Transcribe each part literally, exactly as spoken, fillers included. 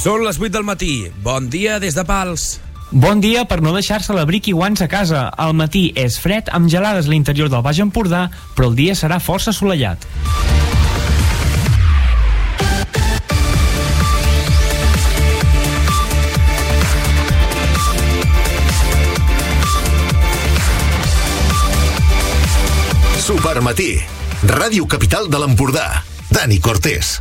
Són les vuit del matí. Bon dia des de Pals. Bon dia per no deixar-se l'abric i guants a casa. Al matí és fred amb gelades a l'interior del Baix Empordà, però el dia serà força assolellat. Supermatí, Ràdio Capital de l'Empordà. Dani Cortés.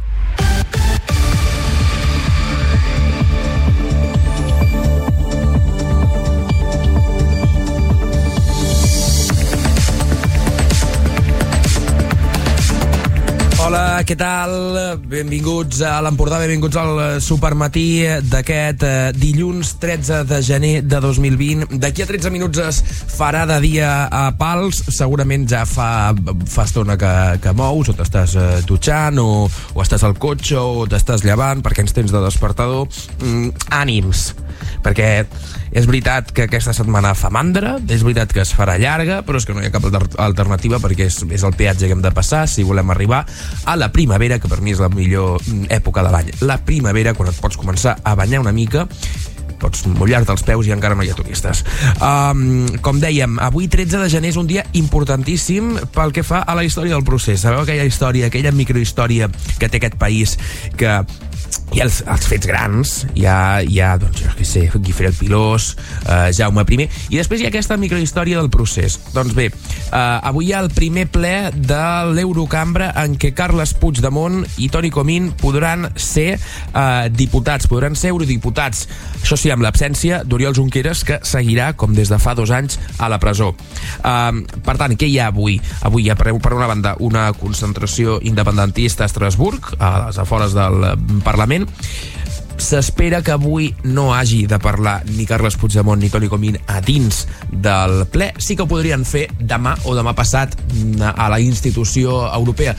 Hola, què tal? Benvinguts a l'Empordà, benvinguts al Supermatí d'aquest eh, dilluns tretze de gener de dos mil vint. D'aquí a tretze minuts es farà de dia a Pals. Segurament ja fa, fa estona que, que mous, o t'estàs eh, dutxant, o, o estàs al cotxe, o t'estàs llevant, perquè ens tens de despertador. Mm, ànims, perquè és veritat que aquesta setmana fa mandra, és veritat que es farà llarga, però és que no hi ha cap alternativa, perquè és, és el peatge que hem de passar si volem arribar a la primavera, que per mi és la millor època de l'any. La primavera, quan et pots començar a banyar una mica, pots mullar-te els peus i encara no hi ha turistes. Um, com dèiem, avui tretze de gener és un dia importantíssim pel que fa a la història del procés. Sabeu aquella història, aquella microhistòria que té aquest país, que hi ha els, els fets grans, hi ha, hi ha doncs, jo què sé, Guifré el Pilós, eh, Jaume I, i després hi ha aquesta microhistòria del procés. Doncs bé, eh, avui hi ha el primer ple de l'Eurocambra en què Carles Puigdemont i Toni Comín podran ser eh, diputats, podran ser eurodiputats. Això sí, amb l'absència d'Oriol Junqueras, que seguirà, com des de fa dos anys, a la presó. Eh, per tant, què hi ha avui? Avui hi ha, per una banda, una concentració independentista a Estrasburg, a les afores del Parlament. S'espera que avui no hagi de parlar ni Carles Puigdemont ni Toni Comín a dins del ple. Sí que ho podrien fer demà o demà passat a la institució europea.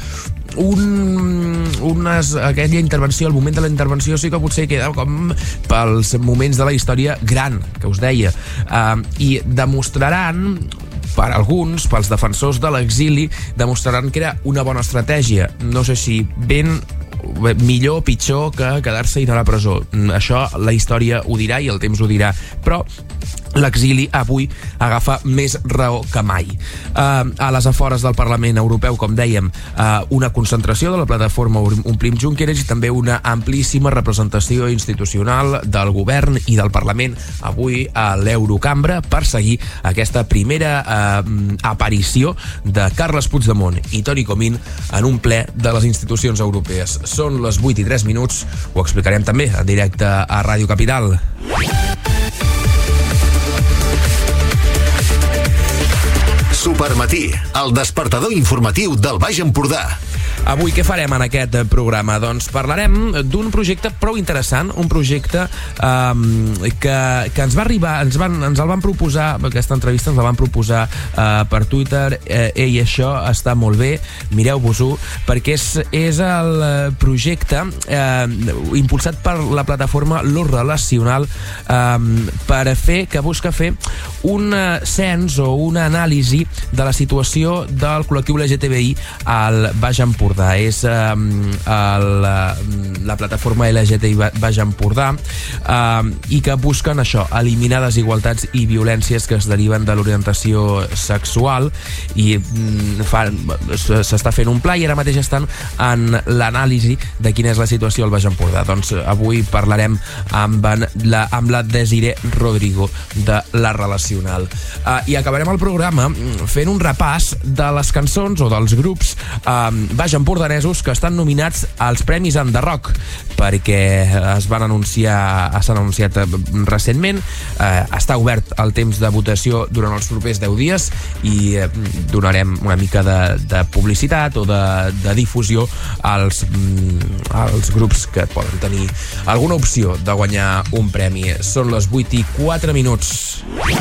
Un, unes, aquella intervenció, el moment de la intervenció sí que potser queda com pels moments de la història gran, que us deia, uh, i demostraran, per alguns, pels defensors de l'exili, demostraran que era una bona estratègia. No sé si ben millor o pitjor que quedar-se i anar a la presó. Això la història ho dirà i el temps ho dirà, però l'exili avui agafa més raó que mai. Uh, a les afores del Parlament Europeu, com dèiem, uh, una concentració de la plataforma Omplim Junqueras i també una amplíssima representació institucional del govern i del Parlament avui a l'Eurocambra per seguir aquesta primera uh, aparició de Carles Puigdemont i Toni Comín en un ple de les institucions europees. Són les vuit i tres minuts, ho explicarem també en directe a Ràdio Capital. Supermatí, el despertador informatiu del Baix Empordà. Avui què farem en aquest programa? Doncs parlarem d'un projecte prou interessant, un projecte um, que, que ens va arribar, ens, van, ens el van proposar, aquesta entrevista ens la van proposar uh, per Twitter. eh, Ei, això està molt bé, mireu-vos-ho, perquè és, és el projecte eh, impulsat per la plataforma Lo Relacional, eh, per fer, que busca fer un cens o una anàlisi de la situació del col·lectiu L G T B I al Baix Empordà. És eh, el, la plataforma L G T B I Baix Empordà, eh, i que busquen això, eliminar desigualtats i violències que es deriven de l'orientació sexual, i s'està fent un pla i ara mateix estan en l'anàlisi de quina és la situació al Baix Empordà. Doncs avui parlarem amb, la, amb la Desiree Rodrigo de La Relacional. Eh, I acabarem el programa fent un repàs de les cançons o dels grups eh, baix empordanesos que estan nominats als Premis Enderrock, perquè es van anunciar, s'han anunciat recentment. Eh, està obert el temps de votació durant els propers deu dies i eh, donarem una mica de, de publicitat o de, de difusió als, als grups que poden tenir alguna opció de guanyar un premi. Són les vuit i quatre minuts.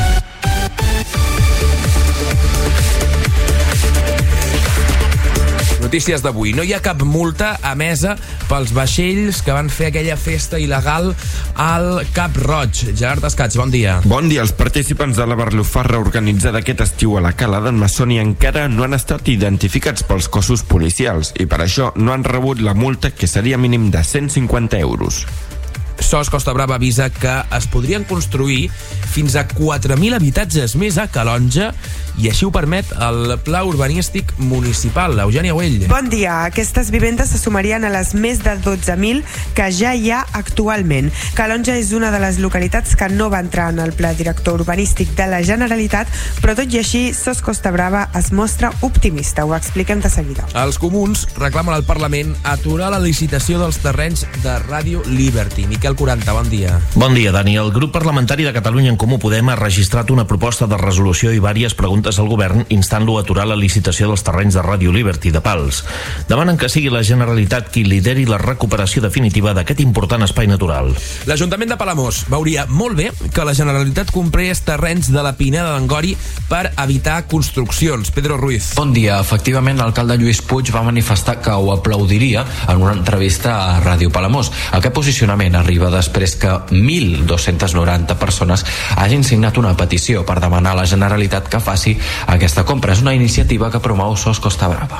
Notícies d'avui. No hi ha cap multa emesa pels vaixells que van fer aquella festa il·legal al Cap Roig. Gerard Escats, bon dia. Bon dia. Els participants de la barlufarra organitzada aquest estiu a la Cala d'en Massoni encara no han estat identificats pels cossos policials i per això no han rebut la multa, que seria mínim de cent cinquanta euros. Sos Costa Brava avisa que es podrien construir fins a quatre mil habitatges més a Calonja i així ho permet el Pla Urbanístic Municipal. Eugènia Güell. Bon dia. Aquestes vivendes se sumarien a les més de dotze mil que ja hi ha actualment. Calonja és una de les localitats que no va entrar en el Pla Director Urbanístic de la Generalitat, però tot i així Sos Costa Brava es mostra optimista. Ho expliquem de seguida. Els comuns reclamen al Parlament aturar la licitació dels terrenys de Ràdio Liberty. Miquel quaranta, bon dia. Bon dia, Dani. El grup parlamentari de Catalunya en Comú Podem ha registrat una proposta de resolució i diverses preguntes al govern instant-lo a aturar la licitació dels terrenys de Ràdio Liberty de Pals. Demanen que sigui la Generalitat qui lideri la recuperació definitiva d'aquest important espai natural. L'Ajuntament de Palamós veuria molt bé que la Generalitat comprés terrenys de la Pineda d'Angori per evitar construccions. Pedro Ruiz. Bon dia. Efectivament, l'alcalde Lluís Puig va manifestar que ho aplaudiria en una entrevista a Ràdio Palamós. Aquest posicionament arriba després que mil dos-centes noranta persones hagin signat una petició per demanar a la Generalitat que faci aquesta compra. És una iniciativa que promou Sos Costa Brava.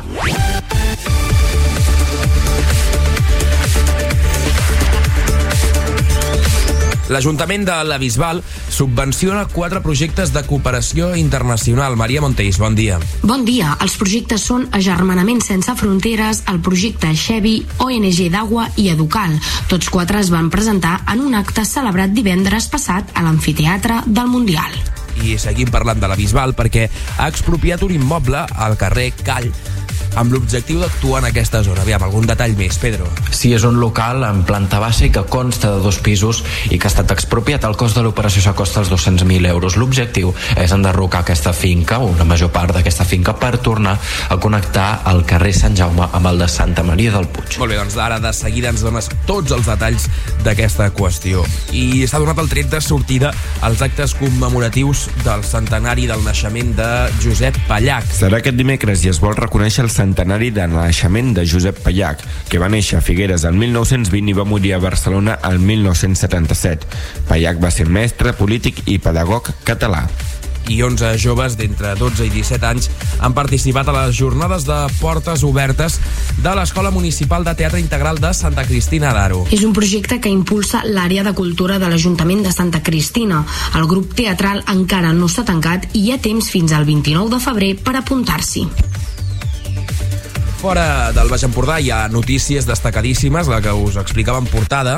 L'Ajuntament de la Bisbal subvenciona quatre projectes de cooperació internacional. Maria Monteis, bon dia. Bon dia. Els projectes són Agermanament Sense Fronteres, el projecte Xevi, O N G d'Agua i Educal. Tots quatre es van presentar en un acte celebrat divendres passat a l'amfiteatre del Mundial. I seguim parlant de la Bisbal perquè ha expropiat un immoble al carrer Call amb l'objectiu d'actuar en aquesta zona. Aviam, algun detall més, Pedro? Sí, és un local en planta baixa i que consta de dos pisos i que ha estat expropiat. El cost de l'operació s'acosta als dos-cents mil euros. L'objectiu és enderrocar aquesta finca, o una major part d'aquesta finca, per tornar a connectar el carrer Sant Jaume amb el de Santa Maria del Puig. Molt bé, doncs ara de seguida ens dones tots els detalls d'aquesta qüestió. I s'ha donat el tret de sortida als actes commemoratius del centenari del naixement de Josep Pallach. Serà aquest dimecres i es vol reconèixer el centenari de naixement de Josep Pallach, que va néixer a Figueres el mil nou-cents vint i va morir a Barcelona el mil nou-cents setanta-set. Pallach va ser mestre, polític i pedagog català. I onze joves d'entre dotze i disset anys han participat a les jornades de portes obertes de l'Escola Municipal de Teatre Integral de Santa Cristina d'Aro. És un projecte que impulsa l'àrea de cultura de l'Ajuntament de Santa Cristina. El grup teatral encara no s'ha tancat i hi ha temps fins al vint-i-nou de febrer per apuntar-s'hi. Fora del Baix Empordà hi ha notícies destacadíssimes, la que us explicava en portada.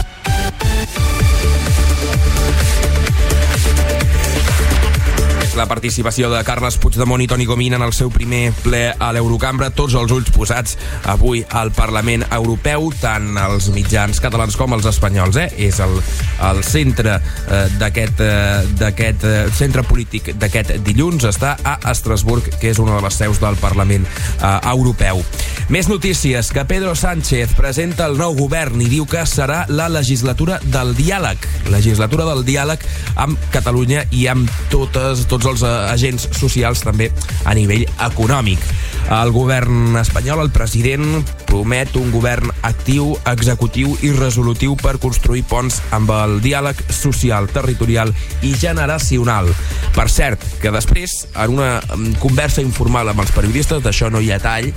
La participació de Carles Puigdemont i Toni Comín en el seu primer ple a l'Eurocambra, tots els ulls posats avui al Parlament Europeu, tant els mitjans catalans com els espanyols. Eh? És el, el centre eh, d'aquest eh, d'aquest eh, centre polític d'aquest dilluns, està a Estrasburg, que és una de les seus del Parlament eh, Europeu. Més notícies, que Pedro Sánchez presenta el nou govern i diu que serà la legislatura del diàleg. Legislatura del diàleg amb Catalunya i amb totes, tots els agents socials, també a nivell econòmic. El govern espanyol, el president, promet un govern actiu, executiu i resolutiu per construir ponts amb el diàleg social, territorial i generacional. Per cert, que després, en una conversa informal amb els periodistes, d'això no hi ha tall,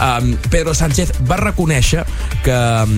Pedro Sánchez va reconèixer que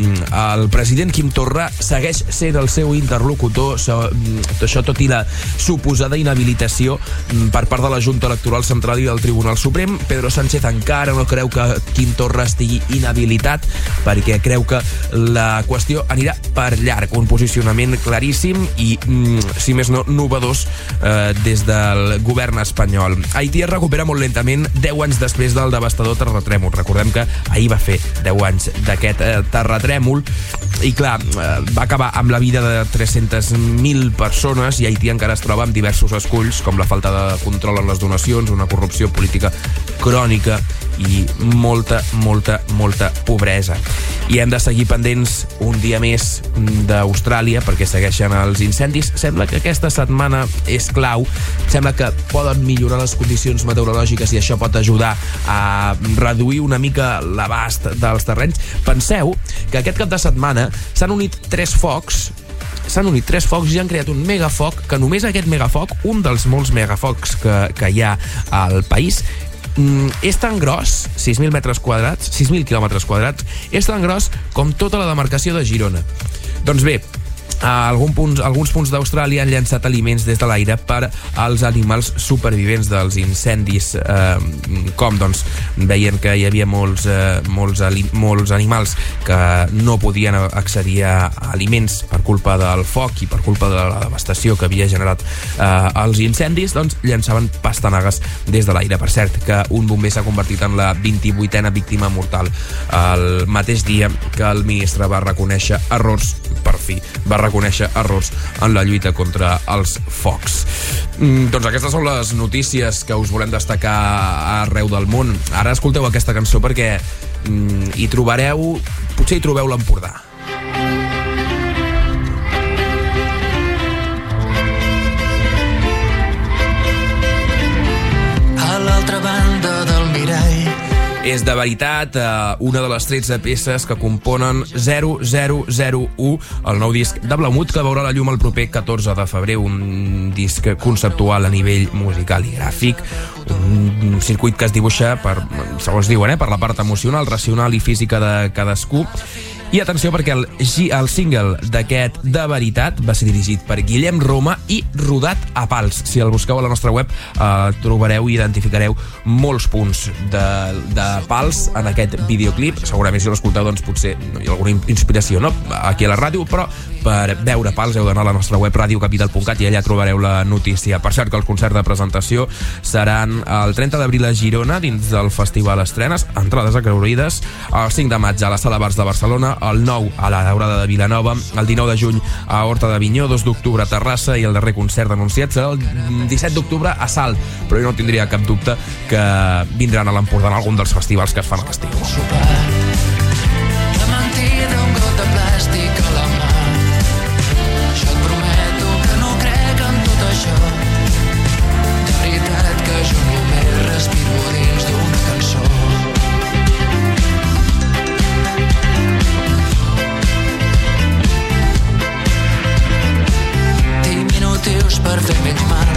el president Quim Torra segueix sent el seu interlocutor, això tot i la suposada inhabilitació per part de la Junta Electoral Central i del Tribunal Suprem. Pedro Sánchez encara no creu que Quim Torra estigui inhabilitat perquè creu que la qüestió anirà per llarg. Un posicionament claríssim i, si més no, novedós eh, des del govern espanyol. Haití es recupera molt lentament deu anys després del devastador terratrèmol. Recordem que ahir va fer deu anys d'aquest eh, terratrèmol i, clar, eh, va acabar amb la vida de tres-centes mil persones i Haití encara es troba amb diversos esculls, com la falta de control en les donacions, una corrupció política crònica i molta, molta, molta pobresa. I hem de seguir pendents un dia més d'Austràlia perquè segueixen els incendis. Sembla que aquesta setmana és clau, sembla que poden millorar les condicions meteorològiques i això pot ajudar a reduir una mica l'abast dels terrenys. Penseu que aquest cap de setmana s'han unit tres focs s'han unit tres focs i han creat un megafoc, que només aquest megafoc, un dels molts megafocs que, que hi ha al país, és tan gros, sis mil metres quadrats, sis mil quilòmetres quadrats, és tan gros com tota la demarcació de Girona. Doncs bé, A algun punts, alguns punts d'Austràlia han llançat aliments des de l'aire per als animals supervivents dels incendis, eh, com doncs veien que hi havia molts, eh, molts, molts animals que no podien accedir a aliments per culpa del foc i per culpa de la devastació que havia generat eh, els incendis, doncs llançaven pastanagues des de l'aire. Per cert, que un bomber s'ha convertit en la vint-i-vuitena víctima mortal el mateix dia que el ministre va reconèixer errors, per fi, va reconèixer errors en la lluita contra els focs. Mm, doncs aquestes són les notícies que us volem destacar arreu del món. Ara escolteu aquesta cançó perquè mm, hi trobareu, potser hi trobeu l'Empordà. A l'altra banda del mirall és de veritat eh, una de les tretze peces que componen zero zero zero u, el nou disc de Blaumut, que veurà la llum el proper catorze de febrer, un disc conceptual a nivell musical i gràfic, un circuit que es dibuixa per, segons diuen, eh, per la part emocional, racional i física de cadascú. I atenció, perquè el, el single d'aquest De Veritat va ser dirigit per Guillem Roma i rodat a Pals. Si el busqueu a la nostra web eh, trobareu i identificareu molts punts de, de Pals en aquest videoclip. Segurament si l'escolteu doncs potser hi ha alguna inspiració, no?, aquí a la ràdio, però per veure Pals heu d'anar a la nostra web radio capital punt cat i allà trobareu la notícia. Per cert, que el concert de presentació seran el trenta d'abril a Girona dins del Festival Estrenes, entrades acreurides, el cinc de maig a la Sala Bars de Barcelona, el nou a la Daurada de Vilanova, el dinou de juny a Horta d'Avinyó, dos d'octubre a Terrassa i el darrer concert anunciat serà el disset d'octubre a Salt, però jo no tindria cap dubte que vindran a l'Empordà en algun dels festivals que es fan a l'estiu. La mentida, un got de plàstic a la mà. Jo et prometo que no crec en tot això. De veritat que jo només respiro dins d'una cançó. Diminutius per fer menys mal.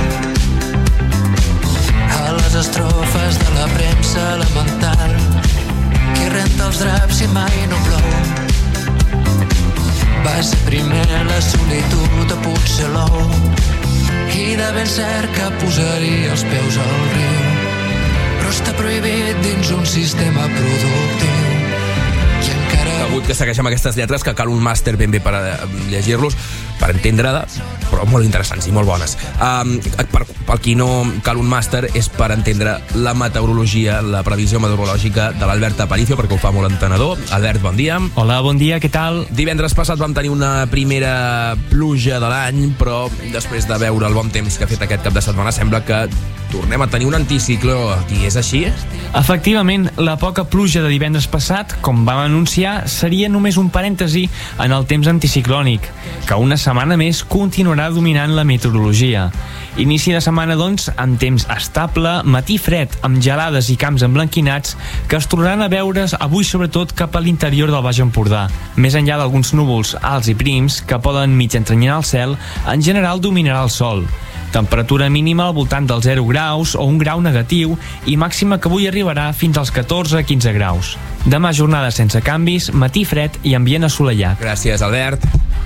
A les estrofes de la premsa elemental, qui renta els draps i mai no plou. Va ser primer la solitud a Puigcelou, i de ben cert que posaria els peus al riu, però està prohibit dins un sistema productiu. I encara... Degut que segueixem aquestes lletres, que cal un màster ben bé per llegir-los, per entendre, però molt interessants i molt bones. Um, per, per qui no cal un màster és per entendre la meteorologia, la previsió meteorològica de l'Albert Aparicio, perquè ho fa molt entenedor. Albert, bon dia. Hola, bon dia, què tal? Divendres passat vam tenir una primera pluja de l'any, però després de veure el bon temps que ha fet aquest cap de setmana sembla que tornem a tenir un anticicló aquí. És així? Efectivament, la poca pluja de divendres passat, com vam anunciar, seria només un parèntesi en el temps anticiclònic, que una setmana més continuarà dominant la meteorologia. Inici de setmana, doncs, amb temps estable, matí fred, amb gelades i camps emblanquinats, que es tornaran a veure's avui sobretot cap a l'interior del Baix Empordà. Més enllà d'alguns núvols alts i prims que poden mig entrenyar el cel, en general dominarà el sol. Temperatura mínima al voltant dels zero graus o un grau negatiu i màxima que avui arribarà fins als catorze a quinze graus. Demà jornada sense canvis, matí fred i ambient assolellat. Gràcies, Albert.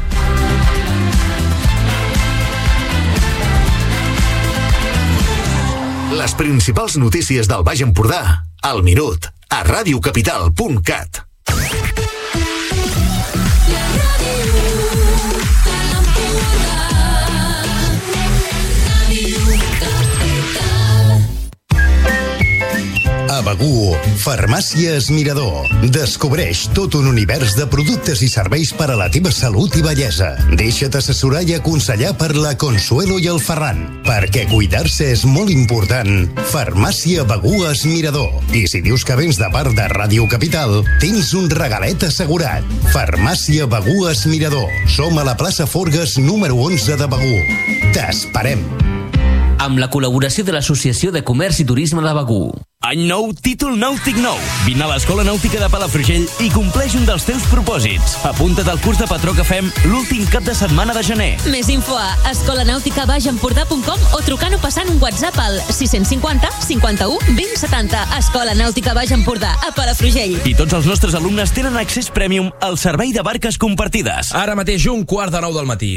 Les principals notícies del Baix Empordà, al minut, a radio capital punt cat. A Begur, Farmàcies Mirador. Descobreix tot un univers de productes i serveis per a la teva salut i bellesa. Deixa't assessorar i aconsellar per la Consuelo i el Ferran. Perquè cuidar-se és molt important. Farmàcia Begur Mirador. I si dius que vens de part de Ràdio Capital, tens un regalet assegurat. Farmàcia Begur Mirador. Som a la plaça Forgues número onze de Begur. T'esperem. Amb la col·laboració de l'Associació de Comerç i Turisme de Begur. Any nou, títol nàutic nou. Vine a l'Escola Nàutica de Palafrugell i compleix un dels teus propòsits. Apunta't al curs de patró que fem l'últim cap de setmana de gener. Més info a escolanàutica baix empordà punt com o trucant o passant un WhatsApp al sis cinquanta cinquanta-u vint setanta. Escola Nàutica Baix Empordà, a Palafrugell. I tots els nostres alumnes tenen accés premium al servei de barques compartides. Ara mateix un quart de nou del matí.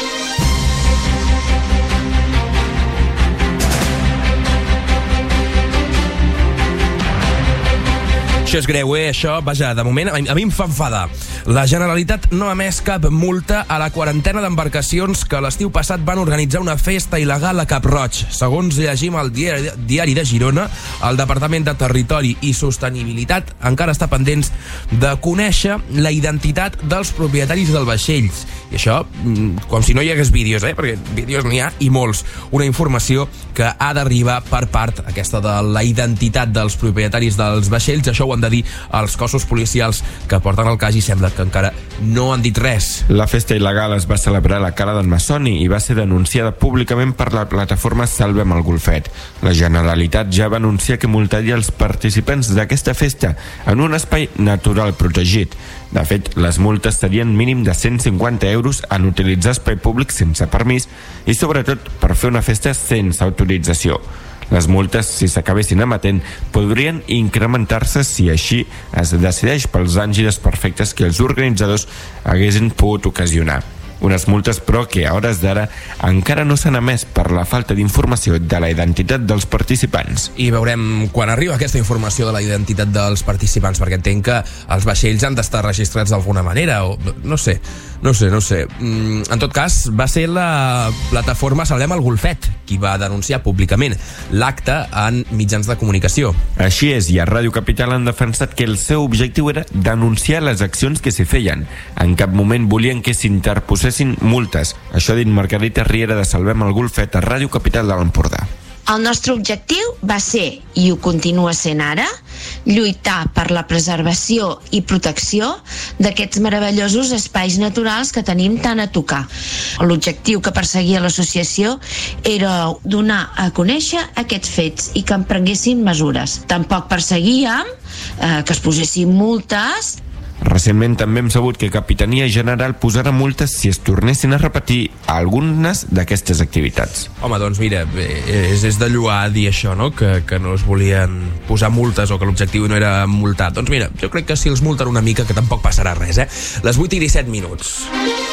Això és greu, eh? Això, vaja, de moment, a mi, a mi em fa enfadar. La Generalitat no ha emès cap multa a la quarantena d'embarcacions que l'estiu passat van organitzar una festa il·legal a Cap Roig. Segons llegim al diari, diari de Girona, el Departament de Territori i Sostenibilitat encara està pendents de conèixer la identitat dels propietaris dels vaixells. I això, com si no hi hagués vídeos, eh? Perquè vídeos n'hi ha i molts. Una informació que ha d'arribar per part aquesta de la identitat dels propietaris dels vaixells. Això ho han de dir els cossos policials que porten el cas i sembla que encara no han dit res. La festa il·legal es va celebrar a la Cala d'en Massoni i va ser denunciada públicament per la plataforma Salvem el Golfet. La Generalitat ja va anunciar que multaria els participants d'aquesta festa en un espai natural protegit. De fet, les multes serien mínim de cent cinquanta euros en utilitzar espai públic sense permís i sobretot per fer una festa sense autorització. Les multes, si s'acabessin emetent, podrien incrementar-se si així es decideix pels danys i desperfectes que els organitzadors haguessin pogut ocasionar. Unes multes, però, que a hores d'ara encara no s'han emès per la falta d'informació de la identitat dels participants. I veurem quan arriba aquesta informació de la identitat dels participants, perquè entenc que els vaixells han d'estar registrats d'alguna manera, o no sé, no sé, no sé. En tot cas, va ser la plataforma Salvem el Golfet qui va denunciar públicament l'acte en mitjans de comunicació. Així és, i a Ràdio Capital han defensat que el seu objectiu era denunciar les accions que s'hi feien. En cap moment volien que s'interposessin multes. Això ha dit Margarita Riera de Salvem el Golfet a Ràdio Capital de l'Empordà. El nostre objectiu va ser, i ho continua sent ara, lluitar per la preservació i protecció d'aquests meravellosos espais naturals que tenim tant a tocar. L'objectiu que perseguia l'associació era donar a conèixer aquests fets i que en prenguessin mesures. Tampoc perseguíem eh, que es posessin multes. Recentment també hem sabut que Capitania General posarà multes si es tornessin a repetir algunes d'aquestes activitats. Home, doncs mira, és, és de lloar dir això, no? Que, que no es volien posar multes o que l'objectiu no era multar. Doncs mira, jo crec que si els multen una mica que tampoc passarà res, eh? Les vuit i disset minuts.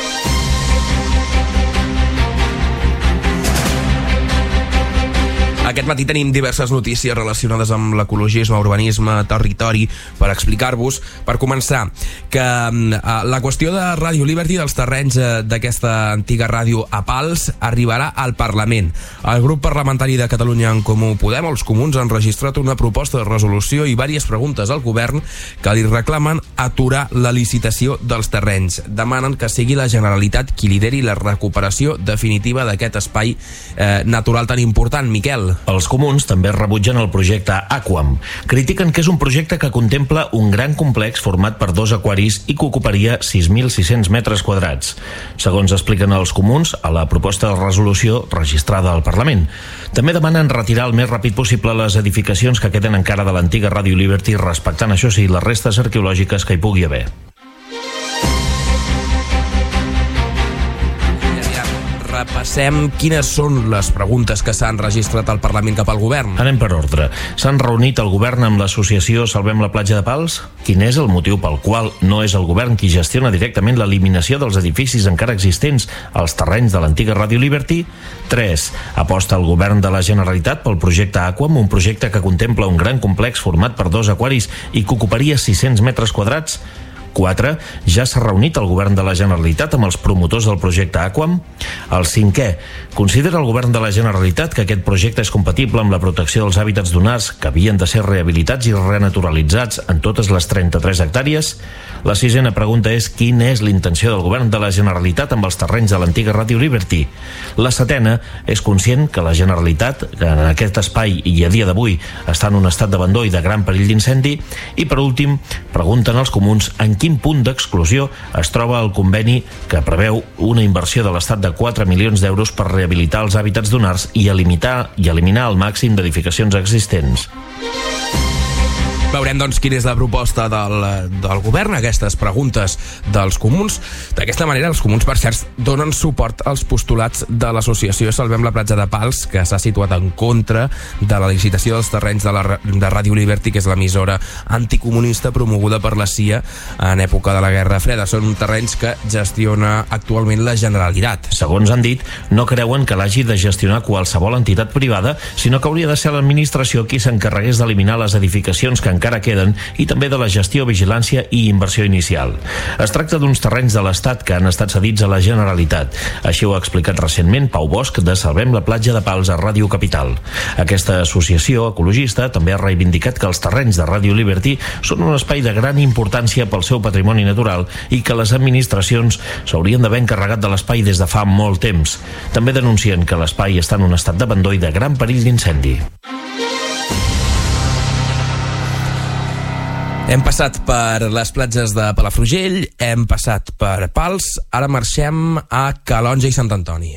Aquest matí tenim diverses notícies relacionades amb l'ecologisme, urbanisme, territori, per explicar-vos. Per començar, que eh, la qüestió de Radio Liberty, dels terrenys eh, d'aquesta antiga ràdio a Pals, arribarà al Parlament. El grup parlamentari de Catalunya en Comú Podem, els comuns, han registrat una proposta de resolució i diverses preguntes al govern que li reclamen aturar la licitació dels terrenys. Demanen que sigui la Generalitat qui lideri la recuperació definitiva d'aquest espai eh, natural tan important. Miquel. Els comuns també rebutgen el projecte Aquam. Critiquen que és un projecte que contempla un gran complex format per dos aquaris i que ocuparia sis mil sis-cents metres quadrats. Segons expliquen els comuns a la proposta de resolució registrada al Parlament. També demanen retirar el més ràpid possible les edificacions que queden encara de l'antiga Radio Liberty, respectant, això sí, les restes arqueològiques que hi pugui haver. Repassem quines són les preguntes que s'han registrat al Parlament cap al govern. Anem per ordre. S'han reunit el govern amb l'associació Salvem la Platja de Pals? Quin és el motiu pel qual no és el govern qui gestiona directament l'eliminació dels edificis encara existents als terrenys de l'antiga Radio Liberty? tres. Aposta el govern de la Generalitat pel projecte Aquam, un projecte que contempla un gran complex format per dos aquaris i que ocuparia sis-cents metres quadrats? quatre. Ja s'ha reunit el govern de la Generalitat amb els promotors del projecte Aquam? El cinquè. Considera el govern de la Generalitat que aquest projecte és compatible amb la protecció dels hàbitats dunars que havien de ser rehabilitats i renaturalitzats en totes les trenta-tres hectàrees? La sisena pregunta és quina és l'intenció del govern de la Generalitat amb els terrenys de l'antiga Ràdio Liberty. La setena és conscient que la Generalitat, que en aquest espai i a dia d'avui està en un estat d'abandó i de gran perill d'incendi. I per últim, pregunten els comuns en quin punt d'exclusió es troba el conveni que preveu una inversió de l'Estat de quatre milions d'euros per rehabilitar els hàbitats dunars i eliminar, i eliminar el màxim d'edificacions existents. Veurem, doncs, quina és la proposta del, del govern, aquestes preguntes dels comuns. D'aquesta manera, els comuns, per cert, donen suport als postulats de l'associació Salvem la Platja de Pals, que s'ha situat en contra de la licitació dels terrenys de, la, de Ràdio Liberty, que és l'emissora anticomunista promoguda per la C I A en època de la Guerra Freda. Són terrenys que gestiona actualment la Generalitat. Segons han dit, no creuen que l'hagi de gestionar qualsevol entitat privada, sinó que hauria de ser l'administració qui s'encarregués d'eliminar les edificacions que encara queden i també de la gestió, vigilància i inversió inicial. Es tracta d'uns terrenys de l'Estat que han estat cedits a la Generalitat. Així ho ha explicat recentment Pau Bosch de Salvem la Platja de Pals a Ràdio Capital. Aquesta associació ecologista també ha reivindicat que els terrenys de Ràdio Liberty són un espai de gran importància pel seu patrimoni natural i que les administracions s'haurien d'haver encarregat de l'espai des de fa molt temps. També denuncien que l'espai està en un estat d'abandó i de gran perill d'incendi. Hem passat per les platges de Palafrugell, hem passat per Pals, ara marxem a Calonge i Sant Antoni.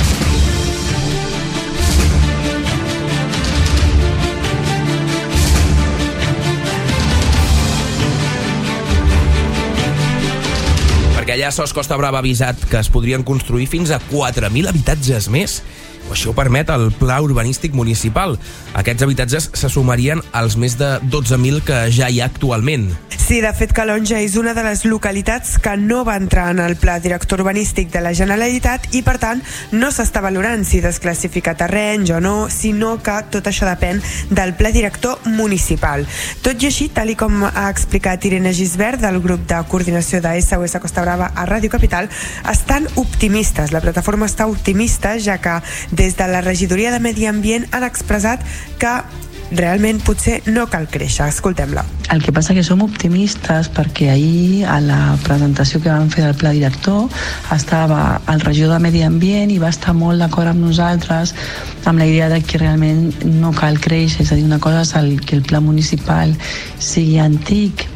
Perquè allà Sos Costa Brava ha avisat que es podrien construir fins a quatre mil habitatges més. Això ho permet el Pla Urbanístic Municipal. Aquests habitatges se sumarien als més de dotze mil que ja hi ha actualment. Sí, de fet, Calonge és una de les localitats que no va entrar en el Pla Director Urbanístic de la Generalitat i, per tant, no s'està valorant si desclassificar terrenys o no, sinó que tot això depèn del Pla Director Municipal. Tot i així, tal i com ha explicat Irene Gisbert, del grup de coordinació de S O S Costa Brava a Ràdio Capital, estan optimistes. La plataforma està optimista, ja que des de la regidoria de Medi Ambient han expressat que realment potser no cal créixer. Escoltem-la. El que passa que som optimistes perquè ahir a la presentació que vam fer del pla director estava el regidor de Medi Ambient i va estar molt d'acord amb nosaltres amb la idea de que realment no cal créixer, és a dir, una cosa és el, que el pla municipal sigui antic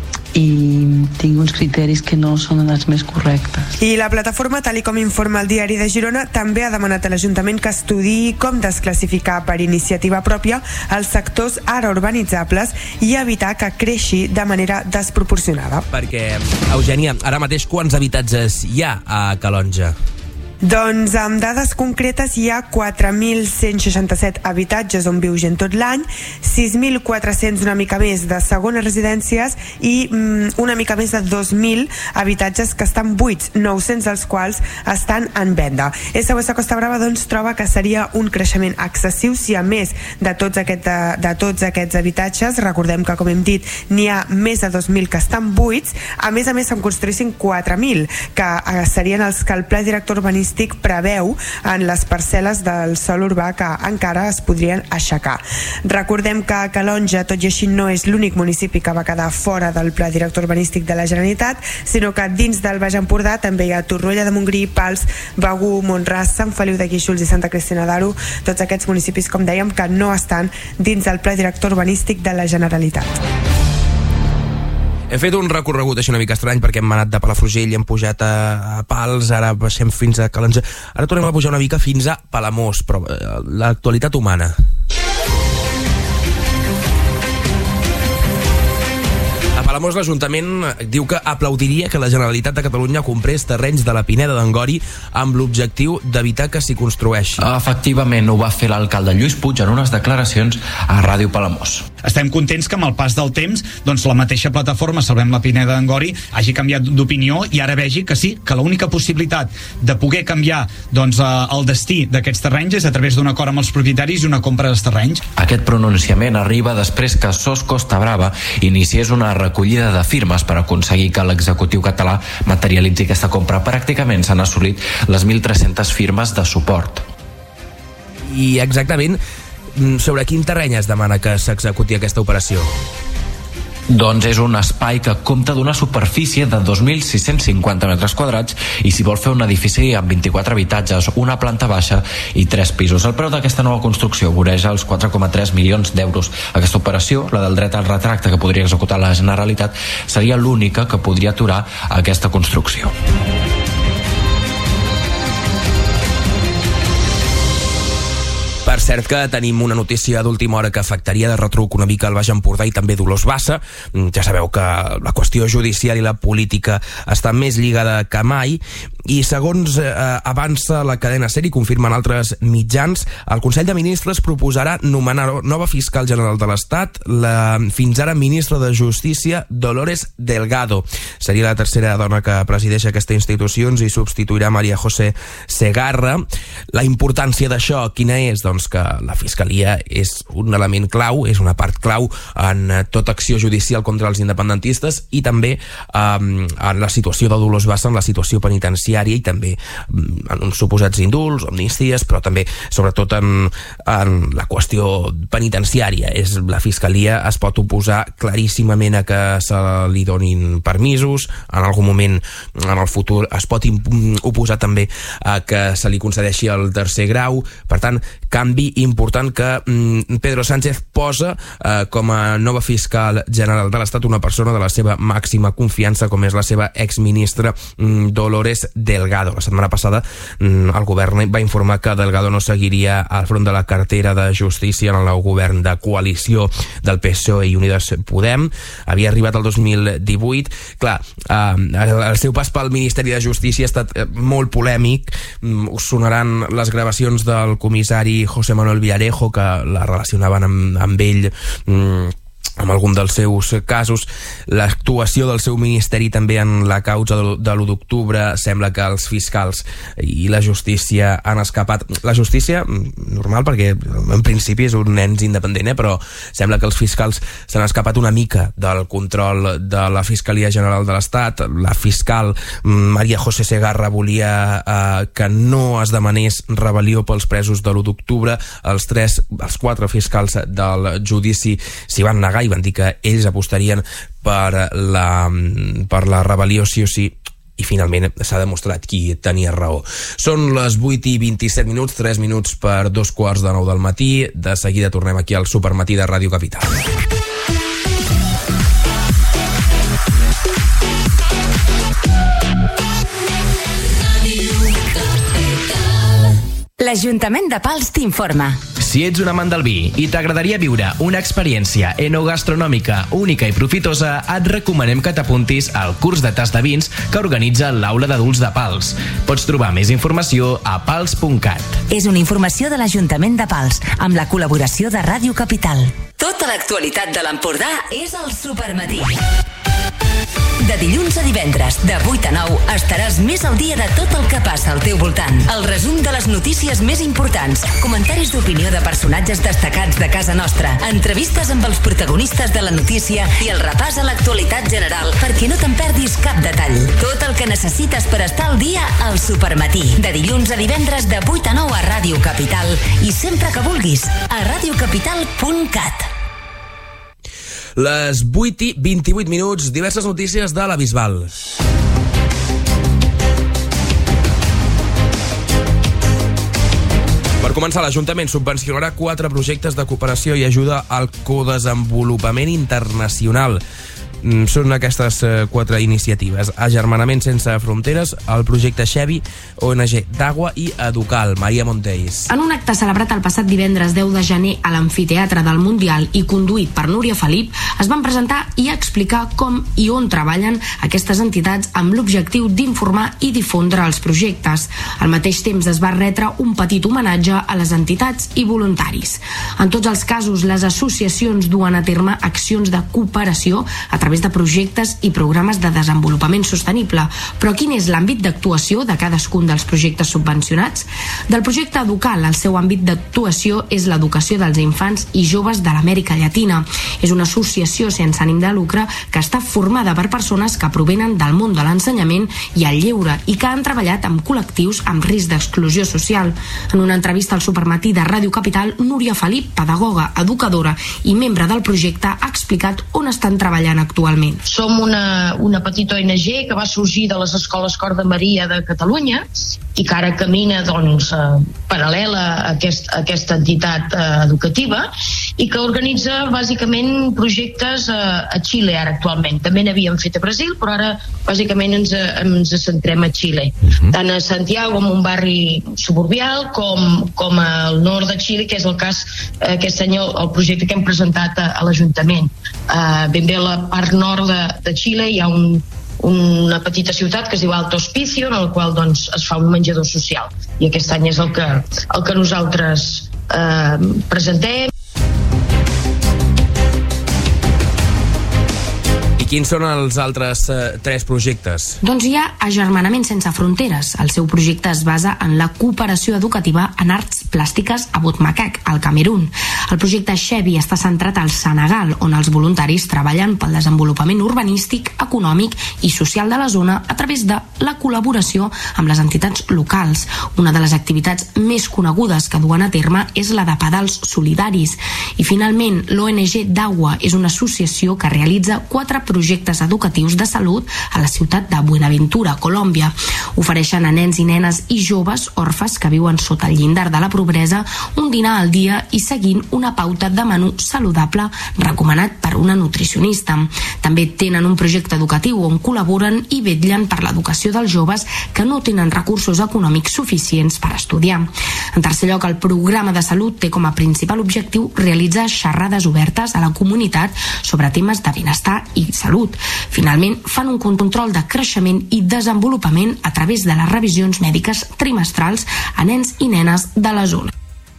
i tingui uns criteris que no són els més correctes. I la plataforma, tal i com informa el Diari de Girona, també ha demanat a l'Ajuntament que estudiï com desclassificar per iniciativa pròpia els sectors ara urbanitzables i evitar que creixi de manera desproporcionada. Perquè, Eugènia, ara mateix quants habitatges hi ha a Calonge? Doncs amb dades concretes hi ha quatre mil cent seixanta-set habitatges on viu gent tot l'any, sis mil quatre-cents una mica més de segones residències i mm, una mica més de dos mil habitatges que estan buits, nou-cents dels quals estan en venda. S O S Costa Brava doncs troba que seria un creixement excessiu si a més de tots, aquest, de, de tots aquests habitatges, recordem que com hem dit n'hi ha més de dos mil que estan buits, a més a més se'n construïssin quatre mil, que eh, serien els que el Pla Director Urbanístic preveu en les parcel·les del sòl urbà que encara es podrien aixecar. Recordem que Calonge, tot i així, no és l'únic municipi que va quedar fora del Pla Director Urbanístic de la Generalitat, sinó que dins del Baix Empordà també hi ha Torroella de Montgrí, Pals, Begur, Mont-ras, Sant Feliu de Guíxols i Santa Cristina d'Aro, tots aquests municipis, com dèiem, que no estan dins del Pla Director Urbanístic de la Generalitat. Hem fet un recorregut així una mica estrany perquè hem anat de Palafrugell, hem pujat a, a Pals, ara baixem fins a Calonge, ara tornem a pujar una mica fins a Palamós, però eh, l'actualitat humana. A Palamós l'Ajuntament diu que aplaudiria que la Generalitat de Catalunya comprés terrenys de la Pineda d'Angori amb l'objectiu d'evitar que s'hi construeixi. Efectivament, ho va fer l'alcalde Lluís Puig en unes declaracions a Ràdio Palamós. Estem contents que amb el pas del temps doncs la mateixa plataforma Salvem la Pineda d'Angori hagi canviat d'opinió i ara vegi que sí, que l'única possibilitat de poder canviar doncs, el destí d'aquests terrenys és a través d'un acord amb els propietaris i una compra dels terrenys. Aquest pronunciament arriba després que Sos Costa Brava iniciés una recollida de firmes per aconseguir que l'executiu català materialitzi aquesta compra. Pràcticament s'han assolit les mil tres-centes firmes de suport. I exactament sobre quin terreny es demana que s'executi aquesta operació? Doncs és un espai que compta d'una superfície de dos mil sis-cents cinquanta metres quadrats i s'hi vol fer un edifici amb vint-i-quatre habitatges, una planta baixa i tres pisos. El preu d'aquesta nova construcció voreja els quatre coma tres milions d'euros. Aquesta operació, la del dret al retracte que podria executar la Generalitat, seria l'única que podria aturar aquesta construcció. Per cert que tenim una notícia d'última hora que afectaria de retruc una mica el Baix Empordà i també Dolors Bassa. Ja sabeu que la qüestió judicial i la política està més lligada que mai i segons eh, avança la cadena SER i confirmen altres mitjans, el Consell de Ministres proposarà nomenar nova fiscal general de l'Estat, la fins ara ministra de Justícia Dolores Delgado. Seria la tercera dona que presideix aquestes institucions i substituirà María José Segarra. La importància d'això, quina és? Doncs que la Fiscalia és un element clau, és una part clau en tota acció judicial contra els independentistes i també um, en la situació de Dolors Bassa, en la situació penitenciària i també en uns suposats indults, amnisties, però també sobretot en, en la qüestió penitenciària. És, la Fiscalia es pot oposar claríssimament a que se li donin permisos, en algun moment en el futur es pot oposar també a que se li concedeixi el tercer grau. Per tant, canvi important que mm, Pedro Sánchez posa eh, com a nova fiscal general de l'Estat una persona de la seva màxima confiança, com és la seva exministra mm, Dolores Delgado. La setmana passada mm, el govern va informar que Delgado no seguiria al front de la cartera de Justícia en el nou govern de coalició del P S O E i Unides Podem. Havia arribat el dos mil divuit. Clar, eh, el seu pas pel Ministeri de Justícia ha estat eh, molt polèmic. Mm, us sonaran les gravacions del comissari José Manuel Villarejo, que la relacionaven amb, amb ell mm, amb algun dels seus casos. L'actuació del seu ministeri també en la causa de l'u d'octubre, sembla que els fiscals i la justícia han escapat. La justícia, normal, perquè en principi és un ens independent, eh? Però sembla que els fiscals s'han escapat una mica del control de la Fiscalia General de l'Estat. La fiscal María José Segarra volia eh, que no es demanés rebel·lió pels presos de l'u d'octubre. Els tres, els quatre fiscals del judici s'hi van negar i van dir que ells apostarien per la, per la rebel·lió sí o sí, i finalment s'ha demostrat qui tenia raó. Són les vuit i vint-i-set minuts, tres minuts per dos quarts de nou del matí. De seguida tornem aquí al Supermatí de Ràdio Capital. L'Ajuntament de Pals t'informa. Si ets un amant del vi i t'agradaria viure una experiència enogastronòmica única i profitosa, et recomanem que t'apuntis al curs de tast de vins que organitza l'Aula d'Adults de Pals. Pots trobar més informació a pals punt cat. És una informació de l'Ajuntament de Pals, amb la col·laboració de Ràdio Capital. Tota l'actualitat de l'Empordà és al Supermatí. De dilluns a divendres, de vuit a nou, estaràs més al dia de tot el que passa al teu voltant. El resum de les notícies més importants, comentaris d'opinió de personatges destacats de casa nostra, entrevistes amb els protagonistes de la notícia i el repàs a l'actualitat general, perquè no te'n perdis cap detall. Tot el que necessites per estar al dia al Supermatí. De dilluns a divendres, de vuit a nou a Ràdio Capital i sempre que vulguis, a radiocapital punt cat. Les vuit i vint-i-vuit minuts, diverses notícies de la Bisbal. Per començar, l'Ajuntament subvencionarà quatre projectes de cooperació i ajuda al codesenvolupament internacional. Són aquestes quatre iniciatives: Agermanament sense fronteres, el projecte Xevi, O N G d'Agua i Educal. Maria Montells. En un acte celebrat el passat divendres deu de gener a l'Amfiteatre del Mundial i conduït per Núria Felip, es van presentar i explicar com i on treballen aquestes entitats amb l'objectiu d'informar i difondre els projectes. Al mateix temps es va retre un petit homenatge a les entitats i voluntaris. En tots els casos, les associacions duen a terme accions de cooperació a través través de projectes i programes de desenvolupament sostenible. Però quin és l'àmbit d'actuació de cadascun dels projectes subvencionats? Del projecte Educal, el seu àmbit d'actuació és l'educació dels infants i joves de l'Amèrica Llatina. És una associació sense ànim de lucre que està formada per persones que provenen del món de l'ensenyament i el lleure i que han treballat amb col·lectius amb risc d'exclusió social. En una entrevista al Supermatí de Ràdio Capital, Núria Felip, pedagoga, educadora i membre del projecte, ha explicat on estan treballant actualment. Som una, una petita O N G que va sorgir de les escoles Cor de Maria de Catalunya i que ara camina doncs, eh, paral·lela a, aquest, a aquesta entitat eh, educativa i que organitza bàsicament projectes eh, a Xile ara actualment. També n'havíem fet a Brasil, però ara bàsicament ens, ens centrem a Xile. Uh-huh. Tant a Santiago, en un barri suburbial, com, com al nord de Xile, que és el cas eh, aquest any el, el projecte que hem presentat a, a l'Ajuntament. Eh, ben bé a la part nord de, de Xile hi ha un una petita ciutat que es diu Alto Hospicio, en el qual doncs, es fa un menjador social, i aquest any és el que, el que nosaltres eh, presentem. Quins són els altres eh, tres projectes? Doncs hi ha Agermanament sense fronteres. El seu projecte es basa en la cooperació educativa en arts plàstiques a Botmakak, al Camerún. El projecte Xevi està centrat al Senegal, on els voluntaris treballen pel desenvolupament urbanístic, econòmic i social de la zona a través de la col·laboració amb les entitats locals. Una de les activitats més conegudes que duen a terme és la de pedals solidaris. I finalment, l'O N G Dagua és una associació que realitza quatre projectes projectes educatius de salut a la ciutat de Buenaventura, Colòmbia. Ofereixen a nens i nenes i joves orfes que viuen sota el llindar de la pobresa un dinar al dia i seguint una pauta de menú saludable recomanat per una nutricionista. També tenen un projecte educatiu on col·laboren i vetllen per l'educació dels joves que no tenen recursos econòmics suficients per estudiar. En tercer lloc, el programa de salut té com a principal objectiu realitzar xerrades obertes a la comunitat sobre temes de benestar i salut. Finalment, fan un control de creixement i desenvolupament a través de les revisions mèdiques trimestrals a nens i nenes de la zona.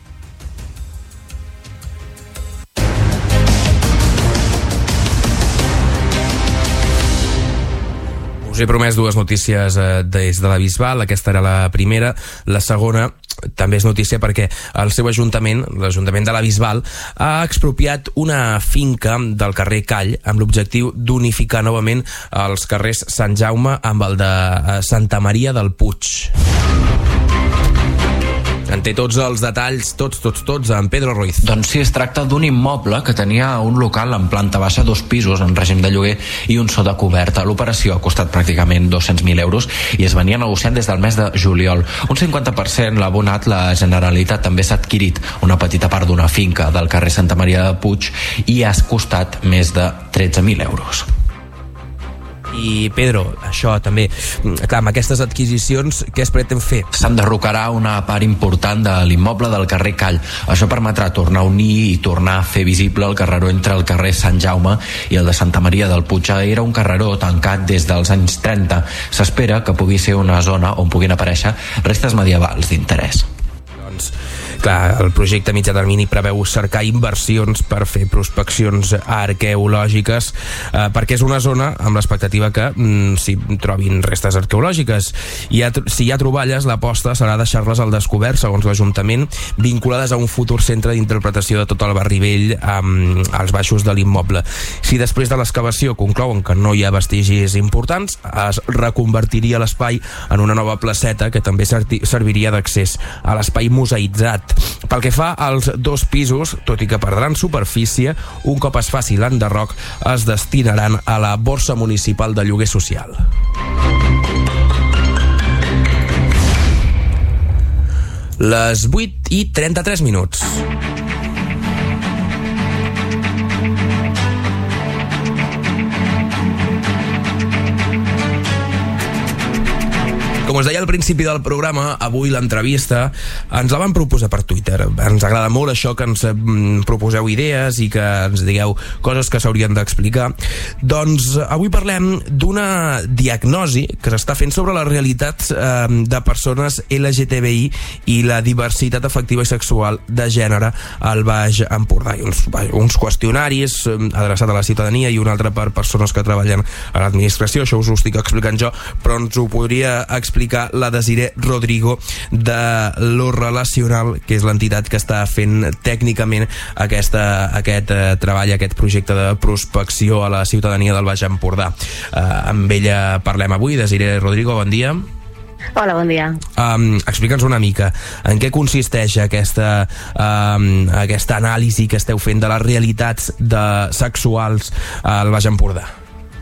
Us he promès dues notícies eh, des de la Bisbal. Aquesta era la primera. La segona també és notícia perquè el seu ajuntament, l'Ajuntament de la Bisbal, ha expropiat una finca del carrer Call amb l'objectiu d'unificar novament els carrers Sant Jaume amb el de Santa Maria del Puig. En té tots els detalls, tots, tots, tots, en Pedro Ruiz. Doncs sí, es tracta d'un immoble que tenia un local en planta baixa, dos pisos en règim de lloguer i un sota coberta. L'operació ha costat pràcticament dos-cents mil euros i es venia negociant des del mes de juliol. Un cinquanta per cent l'ha abonat la Generalitat. També s'ha adquirit una petita part d'una finca del carrer Santa Maria de Puig i ha costat més de tretze mil euros. I Pedro, això també, clar, amb aquestes adquisicions, què es pretén fer? S'enderrocarà una part important de l'immoble del carrer Call. Això permetrà tornar a unir i tornar a fer visible el carreró entre el carrer Sant Jaume i el de Santa Maria del Puig. Era un carreró tancat des dels anys trenta. S'espera que pugui ser una zona on puguin aparèixer restes medievals d'interès. Doncs, clar, el projecte a mitjà termini preveu cercar inversions per fer prospeccions arqueològiques, eh, perquè és una zona amb l'expectativa que mm, s'hi trobin restes arqueològiques. I ha, si hi ha troballes, l'aposta serà deixar-les al descobert, segons l'Ajuntament, vinculades a un futur centre d'interpretació de tot el barri vell um, als baixos de l'immoble. Si després de l'excavació conclouen que no hi ha vestigis importants, es reconvertiria l'espai en una nova placeta que també serviria d'accés a l'espai museïtzat. Pel que fa als dos pisos, tot i que perdran superfície, un cop es faci l'enderroc es destinaran a la Borsa Municipal de Lloguer Social. Les vuit i trenta-tres minuts. Com us deia al principi del programa, avui l'entrevista ens la van proposar per Twitter. Ens agrada molt això que ens mm, proposeu idees i que ens digueu coses que s'haurien d'explicar. Doncs avui parlem d'una diagnosi que s'està fent sobre la realitat eh, de persones L G T B I i la diversitat afectiva i sexual de gènere al Baix Empordà. I uns, uns qüestionaris eh, adreçats a la ciutadania i un altre per persones que treballen a l'administració. Això us ho estic explicant jo, però ens ho podria explicar la Desiré Rodrigo de Lo Relacional, que és l'entitat que està fent tècnicament aquesta, aquest eh, treball, aquest projecte de prospecció a la ciutadania del Baix Empordà. Eh, amb ella parlem avui. Desiré Rodrigo, bon dia. Hola, bon dia. Um, Explica'ns una mica en què consisteix aquesta, um, aquesta anàlisi que esteu fent de les realitats de sexuals al Baix Empordà.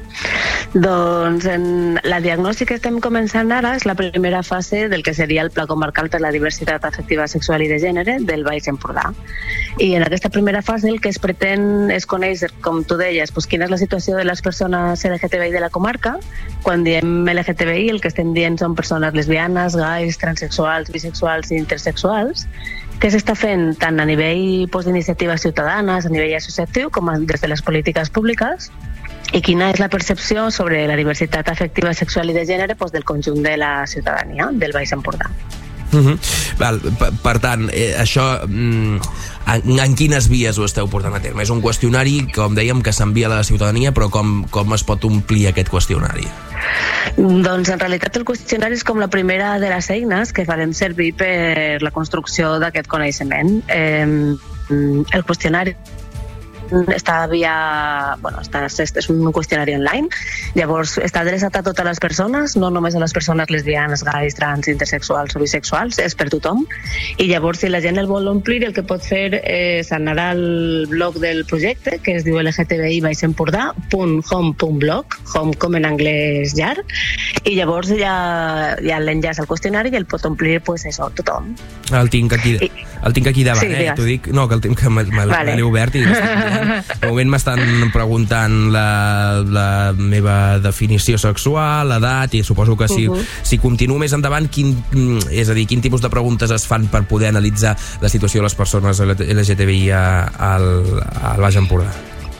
Doncs en la diagnosi que estem començant ara és la primera fase del que seria el Pla Comarcal per la Diversitat Afectiva Sexual i de Gènere del Baix Empordà. I en aquesta primera fase el que es pretén és conèixer, com tu deies, doncs quina és la situació de les persones L G T B I de la comarca. Quan diem L G T B I el que estem dient són persones lesbianes, gais, transexuals, bisexuals i intersexuals. Què s'està fent tant a nivell doncs, d'iniciatives ciutadanes, a nivell associatiu, com des de les polítiques públiques, i quina és la percepció sobre la diversitat afectiva, sexual i de gènere doncs, del conjunt de la ciutadania del Baix Empordà. Uh-huh. Val, per, per tant, eh, això mm, en, en quines vies ho esteu portant a terme? És un qüestionari, com dèiem, que s'envia a la ciutadania, però com, com es pot omplir aquest qüestionari? Doncs en realitat el qüestionari és com la primera de les eines que farem servir per la construcció d'aquest coneixement. Eh, el qüestionari està via, bueno, està, és un qüestionari online, llavors està adreçat a totes les persones, no només a les persones lesbianes, gais, trans, intersexuals o bisexuals, és per tothom, i llavors si la gent el vol omplir el que pot fer és anar al blog del projecte, que es diu L G T B I baix empordà punt home punt blog, home com en anglès llarg, i llavors hi ha, hi ha l'enllaç al qüestionari i el pot omplir pues, això, tothom. El tinc aquí, el tinc aquí davant, sí, eh? T'ho dic, no, que el tinc, que me, me, vale. me l'he obert i de moment m'estan preguntant la, la meva definició sexual, l'edat, i suposo que si, uh-huh. si continuo més endavant, quin, és a dir, quin tipus de preguntes es fan per poder analitzar la situació de les persones L G T B I al, al Baix Empordà?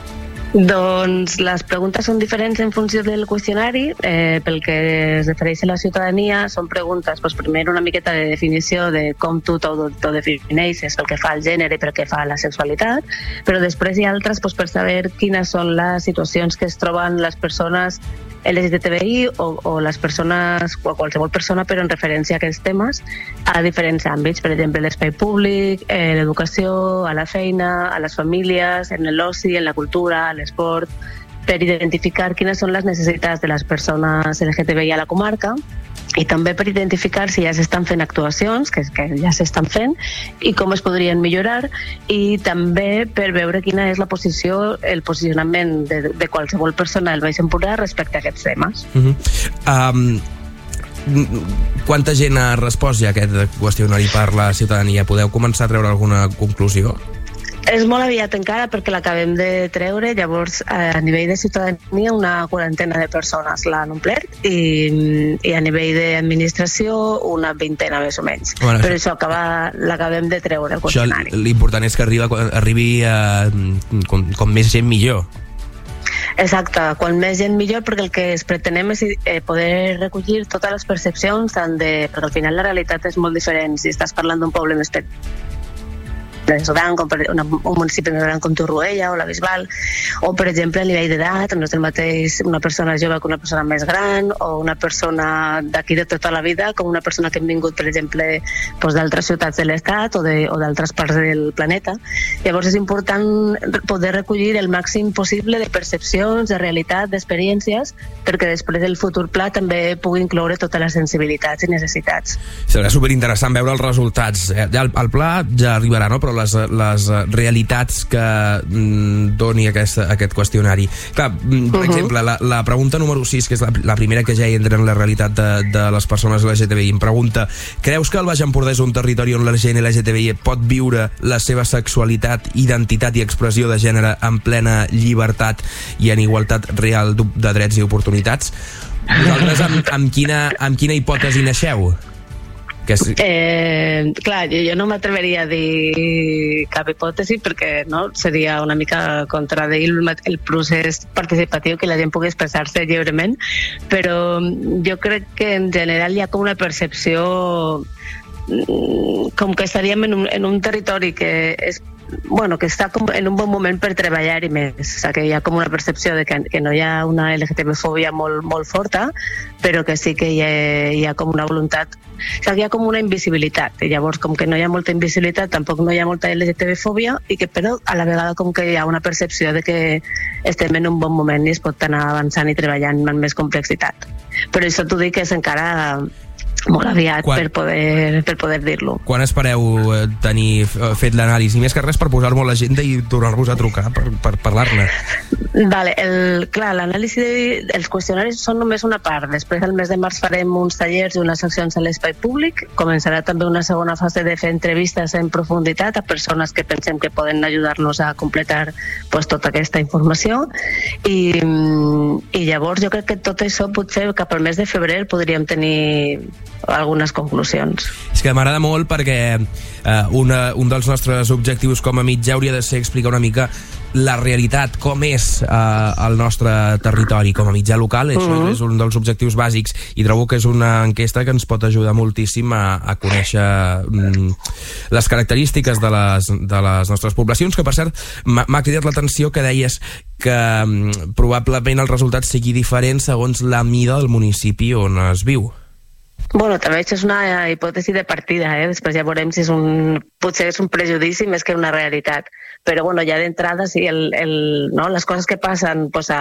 Doncs les preguntes són diferents en funció del qüestionari. Eh, pel que es refereix a la ciutadania, són preguntes, doncs, primer una miqueta de definició de com tu t'autodefineixes pel que fa al gènere i pel que fa a la sexualitat, però després hi ha altres doncs, per saber quines són les situacions que es troben les persones L G T B I o, o les persones, o qualsevol persona, però en referència a aquests temes a diferents àmbits, per exemple l'espai públic, eh, l'educació, a la feina, a les famílies, en l'oci, en la cultura, a l'esport, per identificar quines són les necessitats de les persones L G T B I a la comarca, i també per identificar si ja s'estan fent actuacions, que, que ja s'estan fent, i com es podrien millorar, i també per veure quina és la posició, el posicionament de, de qualsevol persona del Baix Empordà respecte a aquests temes. Uh-huh. Um, quanta gent ha respost ja a aquest qüestionari per la ciutadania? Podeu començar a treure alguna conclusió? És molt aviat encara perquè l'acabem de treure, llavors a nivell de ciutadania una quarantena de persones l'han omplert i, i a nivell d'administració una vintena més o menys. Bueno, però això, això l'acabem de treure, el qüestionari. L'important és que arriba, arribi a, com, com més gent millor. Exacte, quan més gent millor, perquè el que es pretenem és eh, poder recollir totes les percepcions, tant de, perquè al final la realitat és molt diferent si estàs parlant d'un poble més petit gran, com per una, un municipi més gran com Torroella o la Bisbal, o per exemple a nivell d'edat, no és el mateix una persona jove que una persona més gran, o una persona d'aquí de tota la vida com una persona que hem vingut per exemple doncs, d'altres ciutats de l'estat o d'altres parts del planeta. Llavors és important poder recollir el màxim possible de percepcions, de realitat, d'experiències, perquè després el futur pla també pugui incloure totes les sensibilitats i necessitats. Serà superinteressant veure els resultats. El, el pla ja arribarà, no? Però les, les realitats que mm, doni aquest, aquest qüestionari. Clar, per uh-huh. exemple, la, la pregunta número sis, que és la, la primera que ja entra en la realitat de, de les persones L G T B I, em pregunta: creus que el Baix Empordà és un territori on la gent L G T B I pot viure la seva sexualitat, identitat i expressió de gènere en plena llibertat i en igualtat real de drets i oportunitats? Vosaltres amb, amb, quina, amb quina hipòtesi naixeu? Que és... eh, clar, jo, jo no m'atreveria a dir cap hipòtesi perquè no, seria una mica contradir el, el procés participatiu, que la gent pugui expressar-se lliurement, però jo crec que en general hi ha com una percepció com que estaríem en un, en un territori que és bueno, que està com en un bon moment per treballar i més, o sigui, que hi ha com una percepció de que, que no hi ha una L G T B-fòbia molt, molt forta, però que sí que hi ha, hi ha com una voluntat, o sigui, que hi ha com una invisibilitat, i llavors com que no hi ha molta invisibilitat, tampoc no hi ha molta L G T B-fòbia, i que però a la vegada com que hi ha una percepció de que estem en un bon moment i es pot anar avançant i treballant amb més complexitat. Però això t'ho dic que és encara molt aviat quan, per poder, per poder dir-lo. Quan espereu tenir fet l'anàlisi? Més que res per posar-vos a l'agenda i tornar-vos a trucar per, per parlar-ne. Vale, el, clar, l'anàlisi dels qüestionaris són només una part. Després del mes de març farem uns tallers i unes seccions a l'espai públic. Començarà també una segona fase de fer entrevistes en profunditat a persones que pensem que poden ajudar-nos a completar pues, tota aquesta informació. I, i llavors jo crec que tot això potser cap al mes de febrer podríem tenir algunes conclusions. És que m'agrada molt perquè eh, una, un dels nostres objectius com a mitjà hauria de ser explicar una mica la realitat, com és eh, el nostre territori com a mitjà local. Això uh-huh. és un dels objectius bàsics i trobo que és una enquesta que ens pot ajudar moltíssim a, a conèixer mm, les característiques de les, de les nostres poblacions, que per cert m'ha cridat l'atenció que deies que mm, probablement el resultat sigui diferent segons la mida del municipi on es viu. Bueno, també és una hipòtesi de partida, eh? Després ja veurem si és un, potser és un prejudici més que una realitat. Però bueno, ja d'entrada, sí, el, el, no? les coses que passen pues,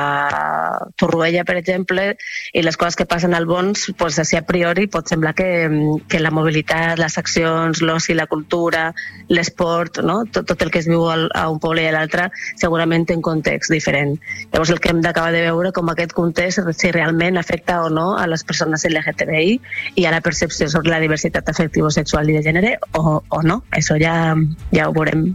a Torroella, per exemple, i les coses que passen al Bons, pues, així a priori pot semblar que, que la mobilitat, les accions, l'oci, la cultura, l'esport, no? tot, tot el que es viu al, a un poble i a l'altre, segurament té un context diferent. Llavors el que hem d'acabar de veure com aquest context, si realment afecta o no a les persones L G T B I i a la percepció sobre la diversitat afectivo-sexual i de gènere o, o no. Això ja, ja ho veurem.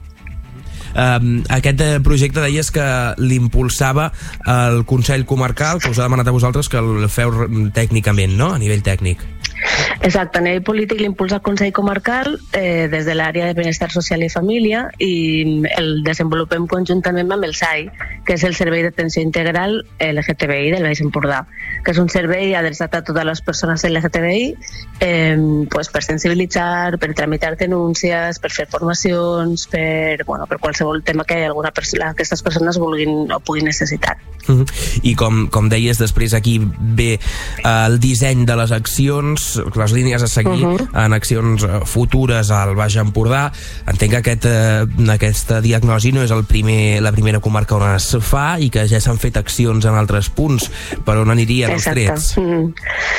Um, aquest projecte deies que l'impulsava el Consell Comarcal, que us ha demanat a vosaltres que el feu tècnicament, no? A nivell tècnic. Exacte, a nivell polític l'impulsa el Consell Comarcal eh, des de l'àrea de benestar social i família i el desenvolupem conjuntament amb el S A I, que és el Servei d'Atenció Integral L G T B I del Baix Empordà, que és un servei adreçat a totes les persones L G T B I eh, pues per sensibilitzar, per tramitar denúncies, per fer formacions, per, bueno, per qualsevol tema que alguna persona, aquestes persones vulguin o puguin necessitar. Uh-huh. I com, com deies, després aquí ve eh, el disseny de les accions, les línies a seguir uh-huh. en accions futures al Baix Empordà. Entenc que aquest, eh, aquesta diagnosi no és el primer, la primera comarca on es fa i que ja s'han fet accions en altres punts. Per on anirien els trets? Mm.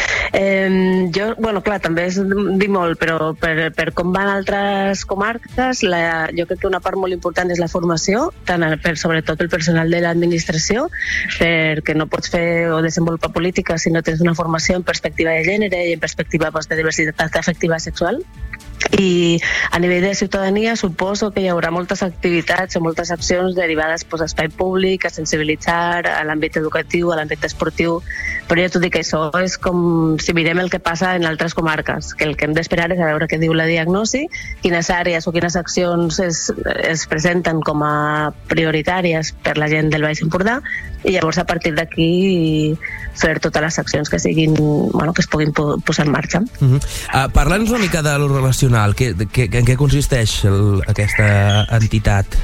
Eh, jo, bueno, clar, també és dir molt, però per, per com van altres comarques, la, jo crec que una part molt important és la formació, tant per, sobretot el personal de l'administració, perquè no pots fer o desenvolupar política si no tens una formació en perspectiva de gènere i en perspectiva pues, de diversitat afectiva sexual. I a nivell de ciutadania suposo que hi haurà moltes activitats o moltes accions derivades pues, a espai públic, a sensibilitzar, a l'àmbit educatiu, a l'àmbit esportiu, però jo t'ho dic, això és com si mirem el que passa en altres comarques, que el que hem d'esperar és a veure què diu la diagnosi, quines àrees o quines accions es, es presenten com a prioritàries per la gent del Baix Empordà, i llavors a partir d'aquí fer totes les accions que siguin, bueno, que es puguin posar en marxa. Uh-huh. uh, Parla'ns una mica de lo relacional, que, que, en què consisteix el, aquesta entitat?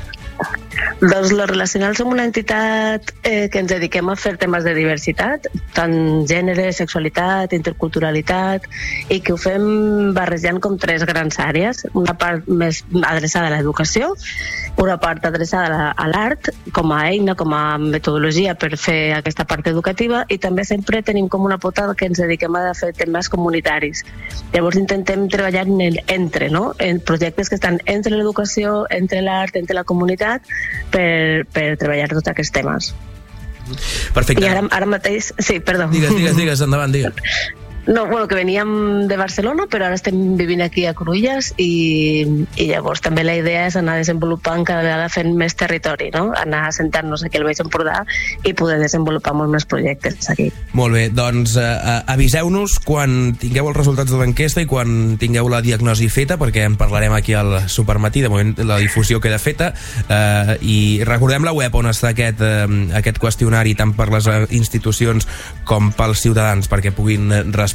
Doncs lo relacional som una entitat eh, que ens dediquem a fer temes de diversitat, tant gènere, sexualitat, interculturalitat, i que ho fem barrejant com tres grans àrees. Una part més adreçada a l'educació, una part adreçada a l'art com a eina, com a metodologia per fer aquesta part educativa, i també sempre tenim com una pota que ens dediquem a fer temes comunitaris. Llavors intentem treballar en el entre, no? En projectes que estan entre l'educació, entre l'art, entre la comunitat, per, per treballar tots aquests temes. Perfecte. I ara, ara mateix... Sí, perdó. Digues, digues, digues, endavant, digues. No, bueno, que veníem de Barcelona, però ara estem vivint aquí a Cruïlles i, i llavors també la idea és anar desenvolupant cada vegada fent més territori, no? Anar a sentar-nos aquí al Baix Empordà i poder desenvolupar molts més projectes aquí. Molt bé, doncs eh, aviseu-nos quan tingueu els resultats de l'enquesta i quan tingueu la diagnosi feta, perquè en parlarem aquí al Supermatí. De moment la difusió queda feta, eh, i recordem la web on està aquest, eh, aquest qüestionari tant per les institucions com pels ciutadans perquè puguin respondre.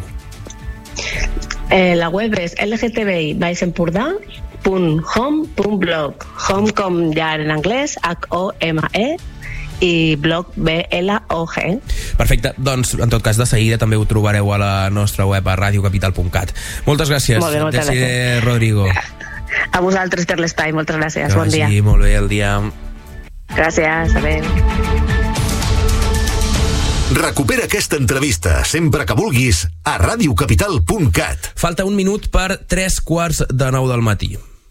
Eh, la web és l g t b i baix empordà punt home punt blog. Home com ja en anglès, H O M E, i blog B L O G. Perfecte, doncs en tot cas de seguida també ho trobareu a la nostra web a radio capital punt cat. Moltes gràcies. Molt bé, moltes Desi gràcies. Rodrigo. A vosaltres per l'espai, moltes gràcies. Que Bon dia. vagi molt bé el dia. Gràcies, adéu. Recupera aquesta entrevista sempre que vulguis a radio capital punt cat. Falta un minut per tres quarts de nou del matí.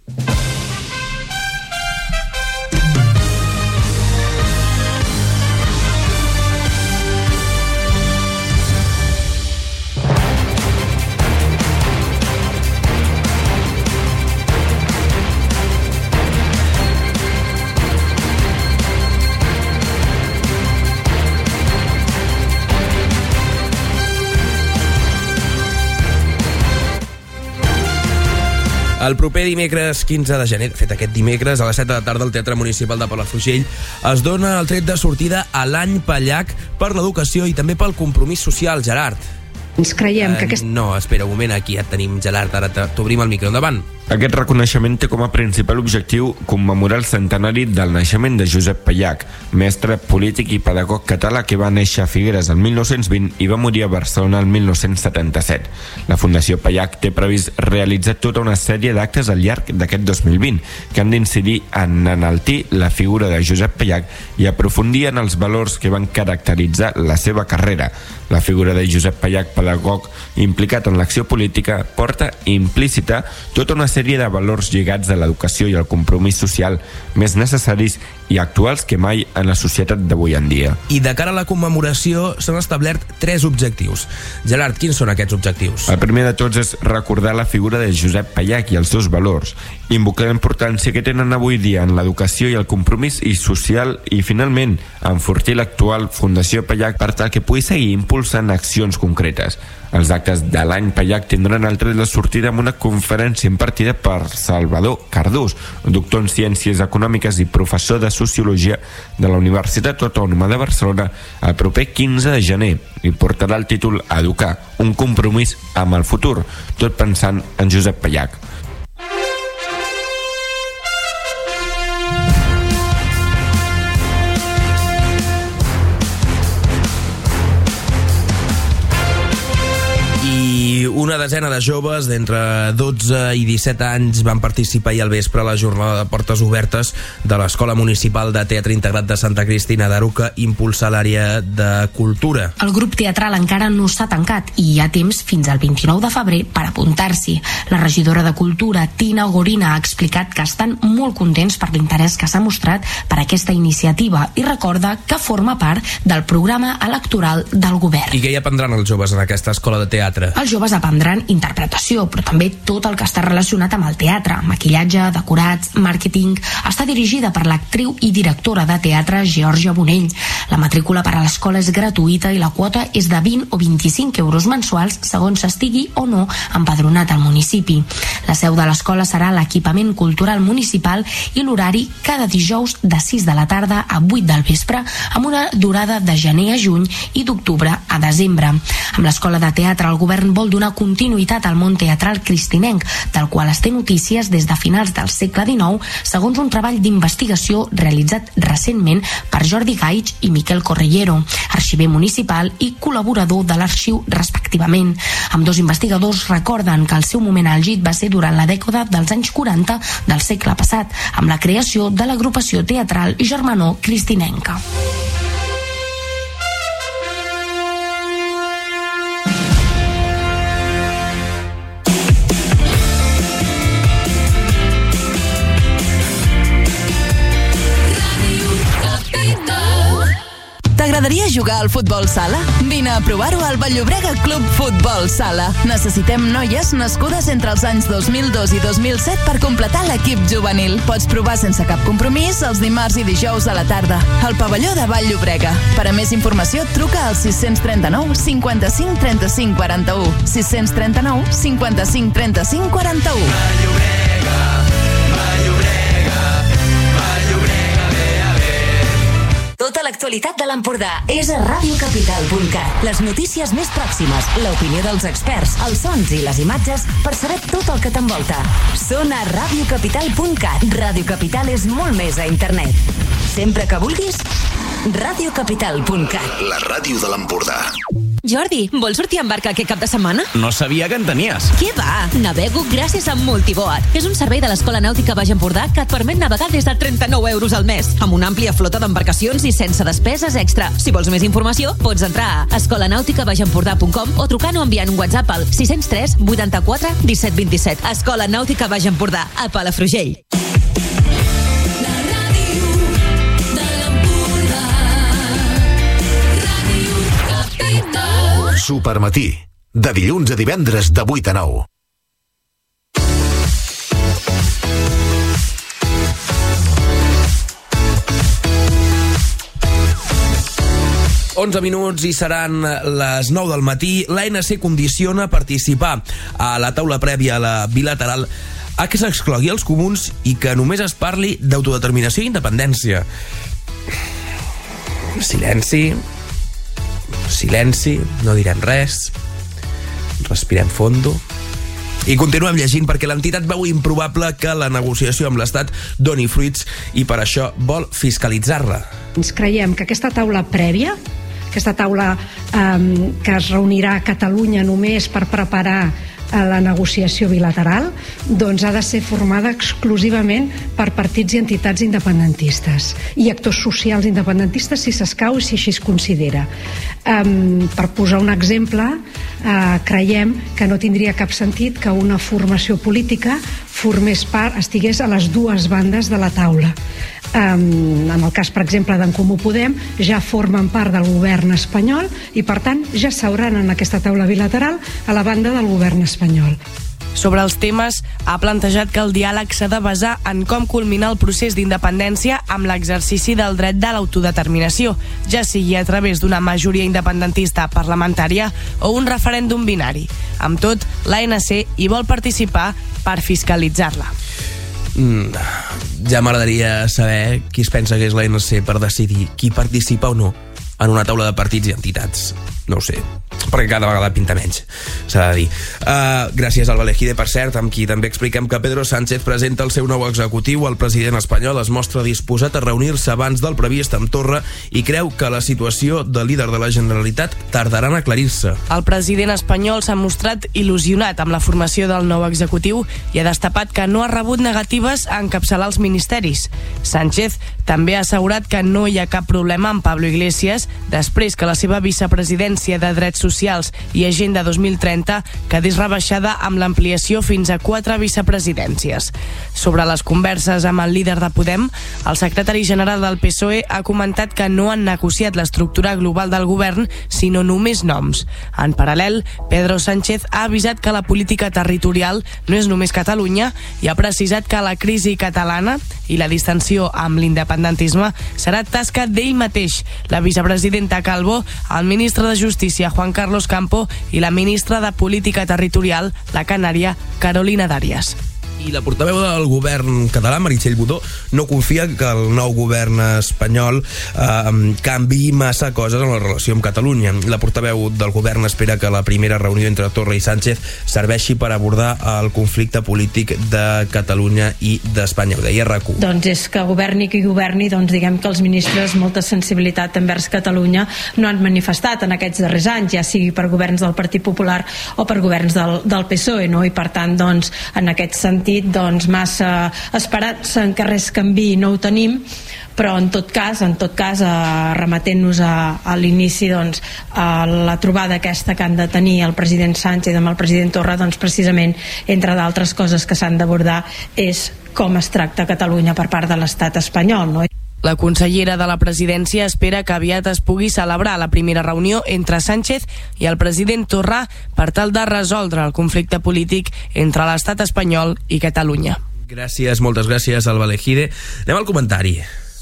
El proper dimecres quinze de gener, de fet aquest dimecres a les set de la tarda al Teatre Municipal de Palafrugell es dona el tret de sortida a l'Any Pallac per l'educació i també pel compromís social. Gerard. Ens creiem que aquest... Uh, no, espera un moment, aquí et tenim, Gerard, ara t'obrim el micro, endavant. Aquest reconeixement té com a principal objectiu commemorar el centenari del naixement de Josep Pallac, mestre, polític i pedagog català que va néixer a Figueres el mil nou-cents vint i va morir a Barcelona el mil nou-cents setanta-set. La Fundació Pallac té previst realitzar tota una sèrie d'actes al llarg d'aquest dos mil vint que han d'incidir en enaltir la figura de Josep Pallac i aprofundir en els valors que van caracteritzar la seva carrera. La figura de Josep Pallac, pedagog implicat en l'acció política, porta implícita tota una sèrie de valors lligats a l'educació i al compromís social més necessaris i actuals que mai en la societat d'avui en dia. I de cara a la commemoració s'han establert tres objectius. Gerard, quins són aquests objectius? El primer de tots és recordar la figura de Josep Pallac i els seus valors, invocar la importància que tenen avui dia en l'educació i el compromís i social i, finalment, enfortir l'actual Fundació Pallac per tal que pugui seguir impulsant accions concretes. Els actes de l'any Pallac tindran el tret de sortida amb una conferència impartida per Salvador Cardús, doctor en Ciències Econòmiques i professor de Sociologia de la Universitat Autònoma de Barcelona el proper quinze de gener i portarà el títol Educar, un compromís amb el futur, tot pensant en Josep Pallac. Una desena de joves d'entre dotze i disset anys van participar ahir al vespre a la jornada de portes obertes de l'Escola Municipal de Teatre Integrat de Santa Cristina d'Aro, que impulsa l'àrea de cultura. El grup teatral encara no s'ha tancat i hi ha temps fins al vint-i-nou de febrer per apuntar-s'hi. La regidora de Cultura, Tina Gorina, ha explicat que estan molt contents per l'interès que s'ha mostrat per aquesta iniciativa i recorda que forma part del programa electoral del govern. I què hi aprendran els joves en aquesta escola de teatre? Els joves aprendran interpretació, però també tot el que està relacionat amb el teatre, maquillatge, decorats, màrqueting. Està dirigida per l'actriu i directora de teatre Georgia Bonell. La matrícula per a l'escola és gratuïta i la quota és de vint o vint-i-cinc euros mensuals segons s'estigui o no empadronat al municipi. La seu de l'escola serà l'equipament cultural municipal i l'horari cada dijous de sis de la tarda a vuit del vespre amb una durada de gener a juny i d'octubre a desembre. Amb l'escola de teatre el govern vol donar continuïtat al món teatral cristinenc, del qual es té notícies des de finals del segle dinou, segons un treball d'investigació realitzat recentment per Jordi Gaig i Miquel Correllero, arxiver municipal i col·laborador de l'arxiu respectivament. Ambdós investigadors recorden que el seu moment àlgid va ser durant la dècada dels anys quaranta del segle passat, amb la creació de l'agrupació teatral Germanor Cristinenca. T'agradaria jugar al futbol sala? Vine a provar-ho al Vall-llobrega Club Futbol Sala. Necessitem noies nascudes entre els anys dos mil dos i dos mil set per completar l'equip juvenil. Pots provar sense cap compromís els dimarts i dijous a la tarda al pavelló de Vall-llobrega. Per a més informació, truca al sis tres nou cinquanta-cinc trenta-cinc quaranta-u. sis tres nou cinquanta-cinc trenta-cinc quaranta-u. Vall-llobrega, Vall-llobrega, Vall-llobrega, ve a ver. Tota l'actualitat de l'Empordà és a radio capital punt cat. Les notícies més pròximes, l'opinió dels experts, els sons i les imatges per saber tot el que t'envolta. Són a radio capital punt cat. Radio Capital és molt més a internet. Sempre que vulguis, radio capital punt cat. La ràdio de l'Empordà. Jordi, vols sortir amb barca aquest cap de setmana? No sabia que en tenies. Què va? Navego gràcies a Multiboat. És un servei de l'Escola Nàutica Baix Empordà que et permet navegar des de trenta-nou euros al mes, amb una àmplia flota d'embarcacions i sense despeses extra. Si vols més informació, pots entrar a escola nàutica baix empordà punt com o trucant o enviant un WhatsApp al sis zero tres vuitanta-quatre disset vint-i-set. Escola Nàutica Baix Empordà, a Palafrugell. Supermatí, de dilluns a divendres de vuit a nou. onze minuts i seran les nou del matí. L'A N C condiciona participar a la taula prèvia a la bilateral a que s'exclogui els comuns i que només es parli d'autodeterminació i independència. Silenci. Silenci, no direm res, respirem fondo i continuem llegint, perquè l'entitat veu improbable que la negociació amb l'Estat doni fruits i per això vol fiscalitzar-la. Ens creiem que aquesta taula prèvia, aquesta taula eh, que es reunirà a Catalunya només per preparar a la negociació bilateral, doncs ha de ser formada exclusivament per partits i entitats independentistes i actors socials independentistes, si s'escau i si així es considera. Um, per posar un exemple, uh, creiem que no tindria cap sentit que una formació política formés part, estigués a les dues bandes de la taula. Um, en el cas, per exemple, d'en Comú Podem, ja formen part del govern espanyol i, per tant, ja seuran en aquesta taula bilateral a la banda del govern espanyol. Sobre els temes, ha plantejat que el diàleg s'ha de basar en com culminar el procés d'independència amb l'exercici del dret de l'autodeterminació, ja sigui a través d'una majoria independentista parlamentària o un referèndum binari. Amb tot, l'A N C hi vol participar per fiscalitzar-la. Mm, ja m'agradaria saber qui es pensa que és l'A N C per decidir qui participa o no en una taula de partits i entitats. No ho sé, perquè cada vegada pinta menys, s'ha de dir. Uh, gràcies al Valejide, per cert, amb qui també expliquem que Pedro Sánchez presenta el seu nou executiu. El president espanyol es mostra disposat a reunir-se abans del previst amb Torra i creu que la situació de líder de la Generalitat tardarà en aclarir-se. El president espanyol s'ha mostrat il·lusionat amb la formació del nou executiu i ha destapat que no ha rebut negatives a encapçalar els ministeris. Sánchez també ha assegurat que no hi ha cap problema amb Pablo Iglesias després que la seva vicepresidència de Drets Socials i Agenda dos mil trenta quedés rebaixada amb l'ampliació fins a quatre vicepresidències. Sobre les converses amb el líder de Podem, el secretari general del P S O E ha comentat que no han negociat l'estructura global del govern, sinó només noms. En paral·lel, Pedro Sánchez ha avisat que la política territorial no és només Catalunya i ha precisat que la crisi catalana i la distensió amb l'independentisme serà tasca d'ell mateix, la vicepresidenta Calvo, el ministre de Justícia Juan Carlos Campo i la ministra de Política Territorial, la canària Carolina Darias. I la portaveu del govern català, Meritxell Budó, no confia que el nou govern espanyol eh, canviï massa coses en la relació amb Catalunya. La portaveu del govern espera que la primera reunió entre Torra i Sánchez serveixi per abordar el conflicte polític de Catalunya i d'Espanya. Ho deia R A C U. Doncs és que governi qui governi, doncs diguem que els ministres molta sensibilitat envers Catalunya no han manifestat en aquests darrers anys, ja sigui per governs del Partit Popular o per governs del, del P S O E, no? I per tant, doncs, en aquest sentit, doncs massa esperança en que res canviï no ho tenim, però en tot cas, en tot cas eh, remetent-nos a, a l'inici, doncs, a la trobada aquesta que han de tenir el president Sánchez amb el president Torra, doncs precisament, entre d'altres coses que s'han d'abordar, és com es tracta Catalunya per part de l'estat espanyol, no? La consellera de la presidència espera que aviat es pugui celebrar la primera reunió entre Sánchez i el president Torra per tal de resoldre el conflicte polític entre l'estat espanyol i Catalunya. Gràcies, moltes gràcies, Alba Lejide. Anem al comentari.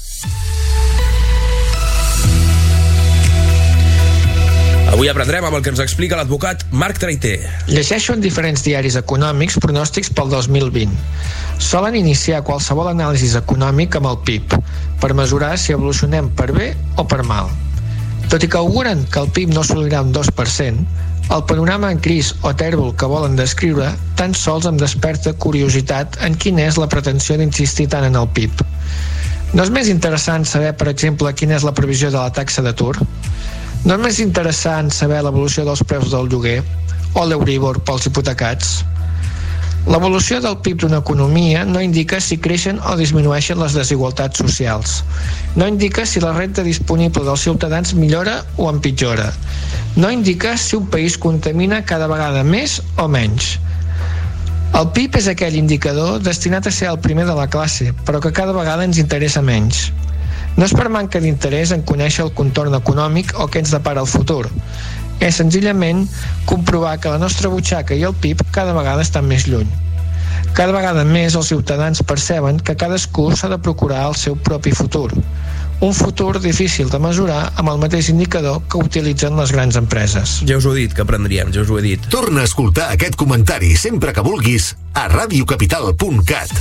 Avui aprendrem amb el que ens explica l'advocat Marc Traiter. Llegeixo en diferents diaris econòmics pronòstics pel dos mil vint. Solen iniciar qualsevol anàlisi econòmic amb el P I B, per mesurar si evolucionem per bé o per mal. Tot i que auguren que el P I B no assolirà un dos per cent, el panorama en gris o tèrbol que volen descriure tan sols em desperta curiositat en quina és la pretensió d'insistir tant en el P I B. No és més interessant saber, per exemple, quina és la previsió de la taxa d'atur? No és més interessant saber l'evolució dels preus del lloguer o l'Euríbor pels hipotecats? L'evolució del P I B d'una economia no indica si creixen o disminueixen les desigualtats socials. No indica si la renda disponible dels ciutadans millora o empitjora. No indica si un país contamina cada vegada més o menys. El P I B és aquell indicador destinat a ser el primer de la classe, però que cada vegada ens interessa menys. No és per manca d'interès en conèixer el contorn econòmic o què ens depara el futur. És senzillament comprovar que la nostra butxaca i el P I B cada vegada estan més lluny. Cada vegada més els ciutadans perceben que cadascú s'ha de procurar el seu propi futur. Un futur difícil de mesurar amb el mateix indicador que utilitzen les grans empreses. Ja us ho he dit, que aprendríem, ja us ho he dit. Torna a escoltar aquest comentari sempre que vulguis a radiocapital punt cat.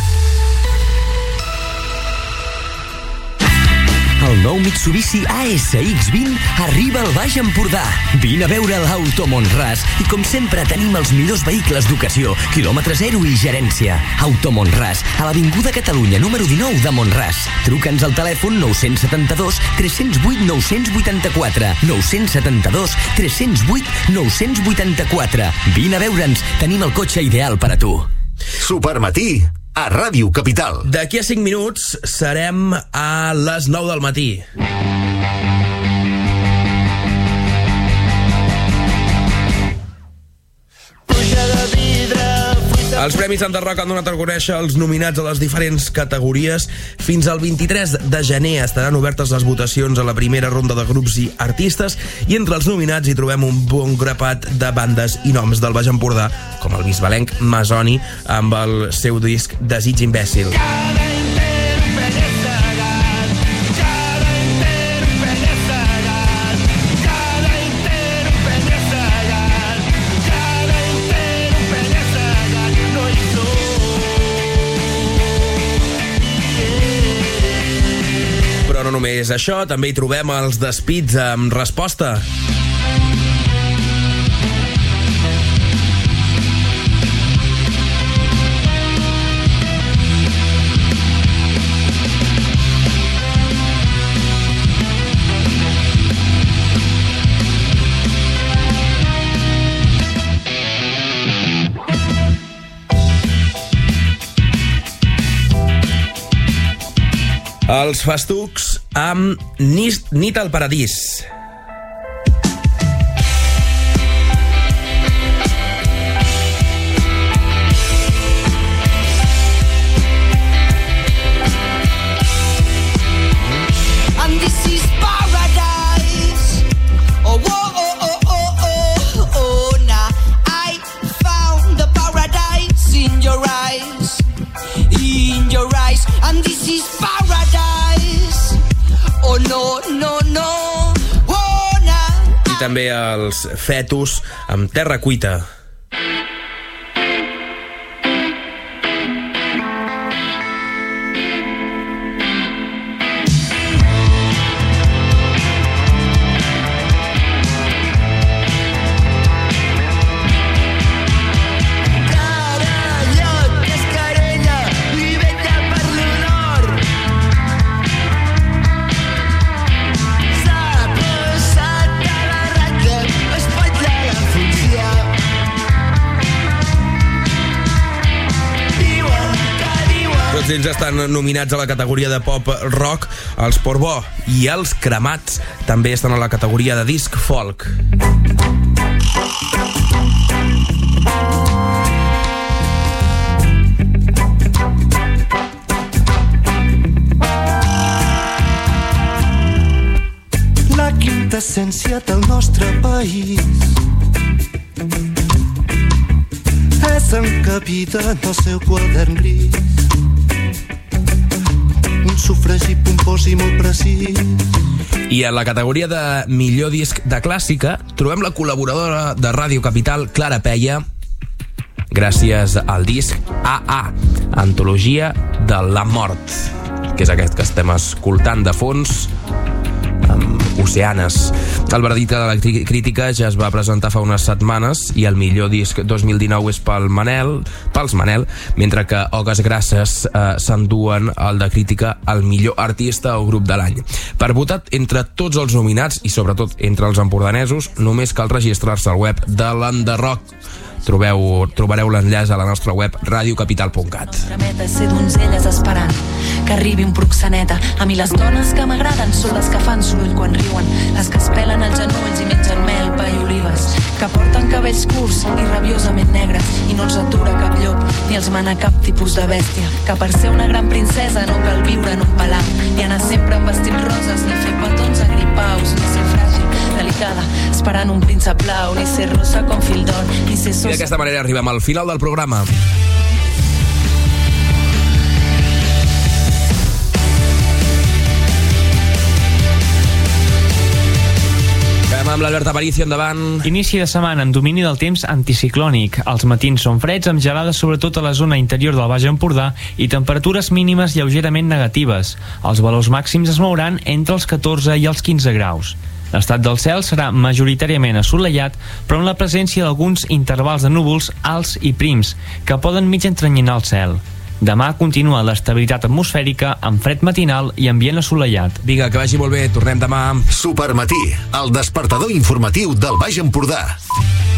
El nou Mitsubishi A S X vint arriba al Baix Empordà. Vine a veure l'Auto Mont-ras i com sempre tenim els millors vehicles d'ocasió, quilòmetre zero i gerència. Auto Mont-ras, a l'Avinguda Catalunya número dinou de Mont-ras. Truca'ns al telèfon nou set dos, tres zero vuit, nou vuit quatre, nou set dos, tres zero vuit, nou vuit quatre. Vine a veure'ns, tenim el cotxe ideal per a tu. Supermatí a Ràdio Capital. D'aquí a cinc minuts serem a les nou del matí. Els Premis Sant Roc han donat a conèixer els nominats a les diferents categories. Fins al vint-i-tres de gener estaran obertes les votacions a la primera ronda de grups i artistes, i entre els nominats hi trobem un bon grapat de bandes i noms del Baix Empordà, com el bisbalenc Masoni amb el seu disc Desig Imbècil. No només això, també hi trobem els despits amb resposta. Els Festucs amb Nit, Nit al Paradís. And this is paradise. Oh, oh, oh, oh, oh, oh, oh, now I found the paradise in your eyes, in your eyes, and this is paradise. Oh, no, no, no, oh, now. I també els Fetus amb Terra Cuita. Tots ells estan nominats a la categoria de pop rock. Els Portbó i els Cremats també estan a la categoria de disc folk. l'essència del nostre país. És encabida en el seu quadern gris, un sufragi pompós i molt precís. I en la categoria de millor disc de clàssica trobem la col·laboradora de Ràdio Capital, Clara Peia, gràcies al disc A A, Antologia de la Mort, que és aquest que estem escoltant de fons, amb Oceanes. El veredicte de la crítica ja es va presentar fa unes setmanes i el millor disc dos mil dinou és pel Manel, pels Manel, mentre que Ogues Grasses eh, s'enduen el de crítica al millor artista o grup de l'any. Per votar entre tots els nominats i sobretot entre els empordanesos només cal registrar-se al web de l'Enderrock. Trobeu, trobareu l'enllaç a la nostra web radiocapital punt cat. La meta és ser donzelles esperant que arribi un proxeneta. A mi les dones que m'agraden són les que fan soroll quan riuen, les que es pelen els genolls i mengen mel, pa i olives, que porten cabells curts i rabiosament negres i no els atura cap llop ni els mana cap tipus de bèstia, que per ser una gran princesa no cal viure en un palau ni anar sempre amb vestits roses ni fer petons agripaus ni ser fràgil, delicada, esperant un príncep blau, ni ser rosa com fil d'or, ni ser sosa. I d'aquesta manera arribem al final del programa. Acabem amb l'Albert Aparicio, endavant. Inici de setmana en domini del temps anticiclònic. Els matins són freds, amb gelades sobretot a la zona interior del Baix Empordà i temperatures mínimes lleugerament negatives. Els valors màxims es mouran entre els catorze i els quinze graus. L'estat del cel serà majoritàriament assolellat, però amb la presència d'alguns intervals de núvols alts i prims, que poden mig entranyinar el cel. Demà continua l'estabilitat atmosfèrica amb fred matinal i ambient assolellat. Vinga, que vagi molt bé, tornem demà. Supermatí, el despertador informatiu del Baix Empordà.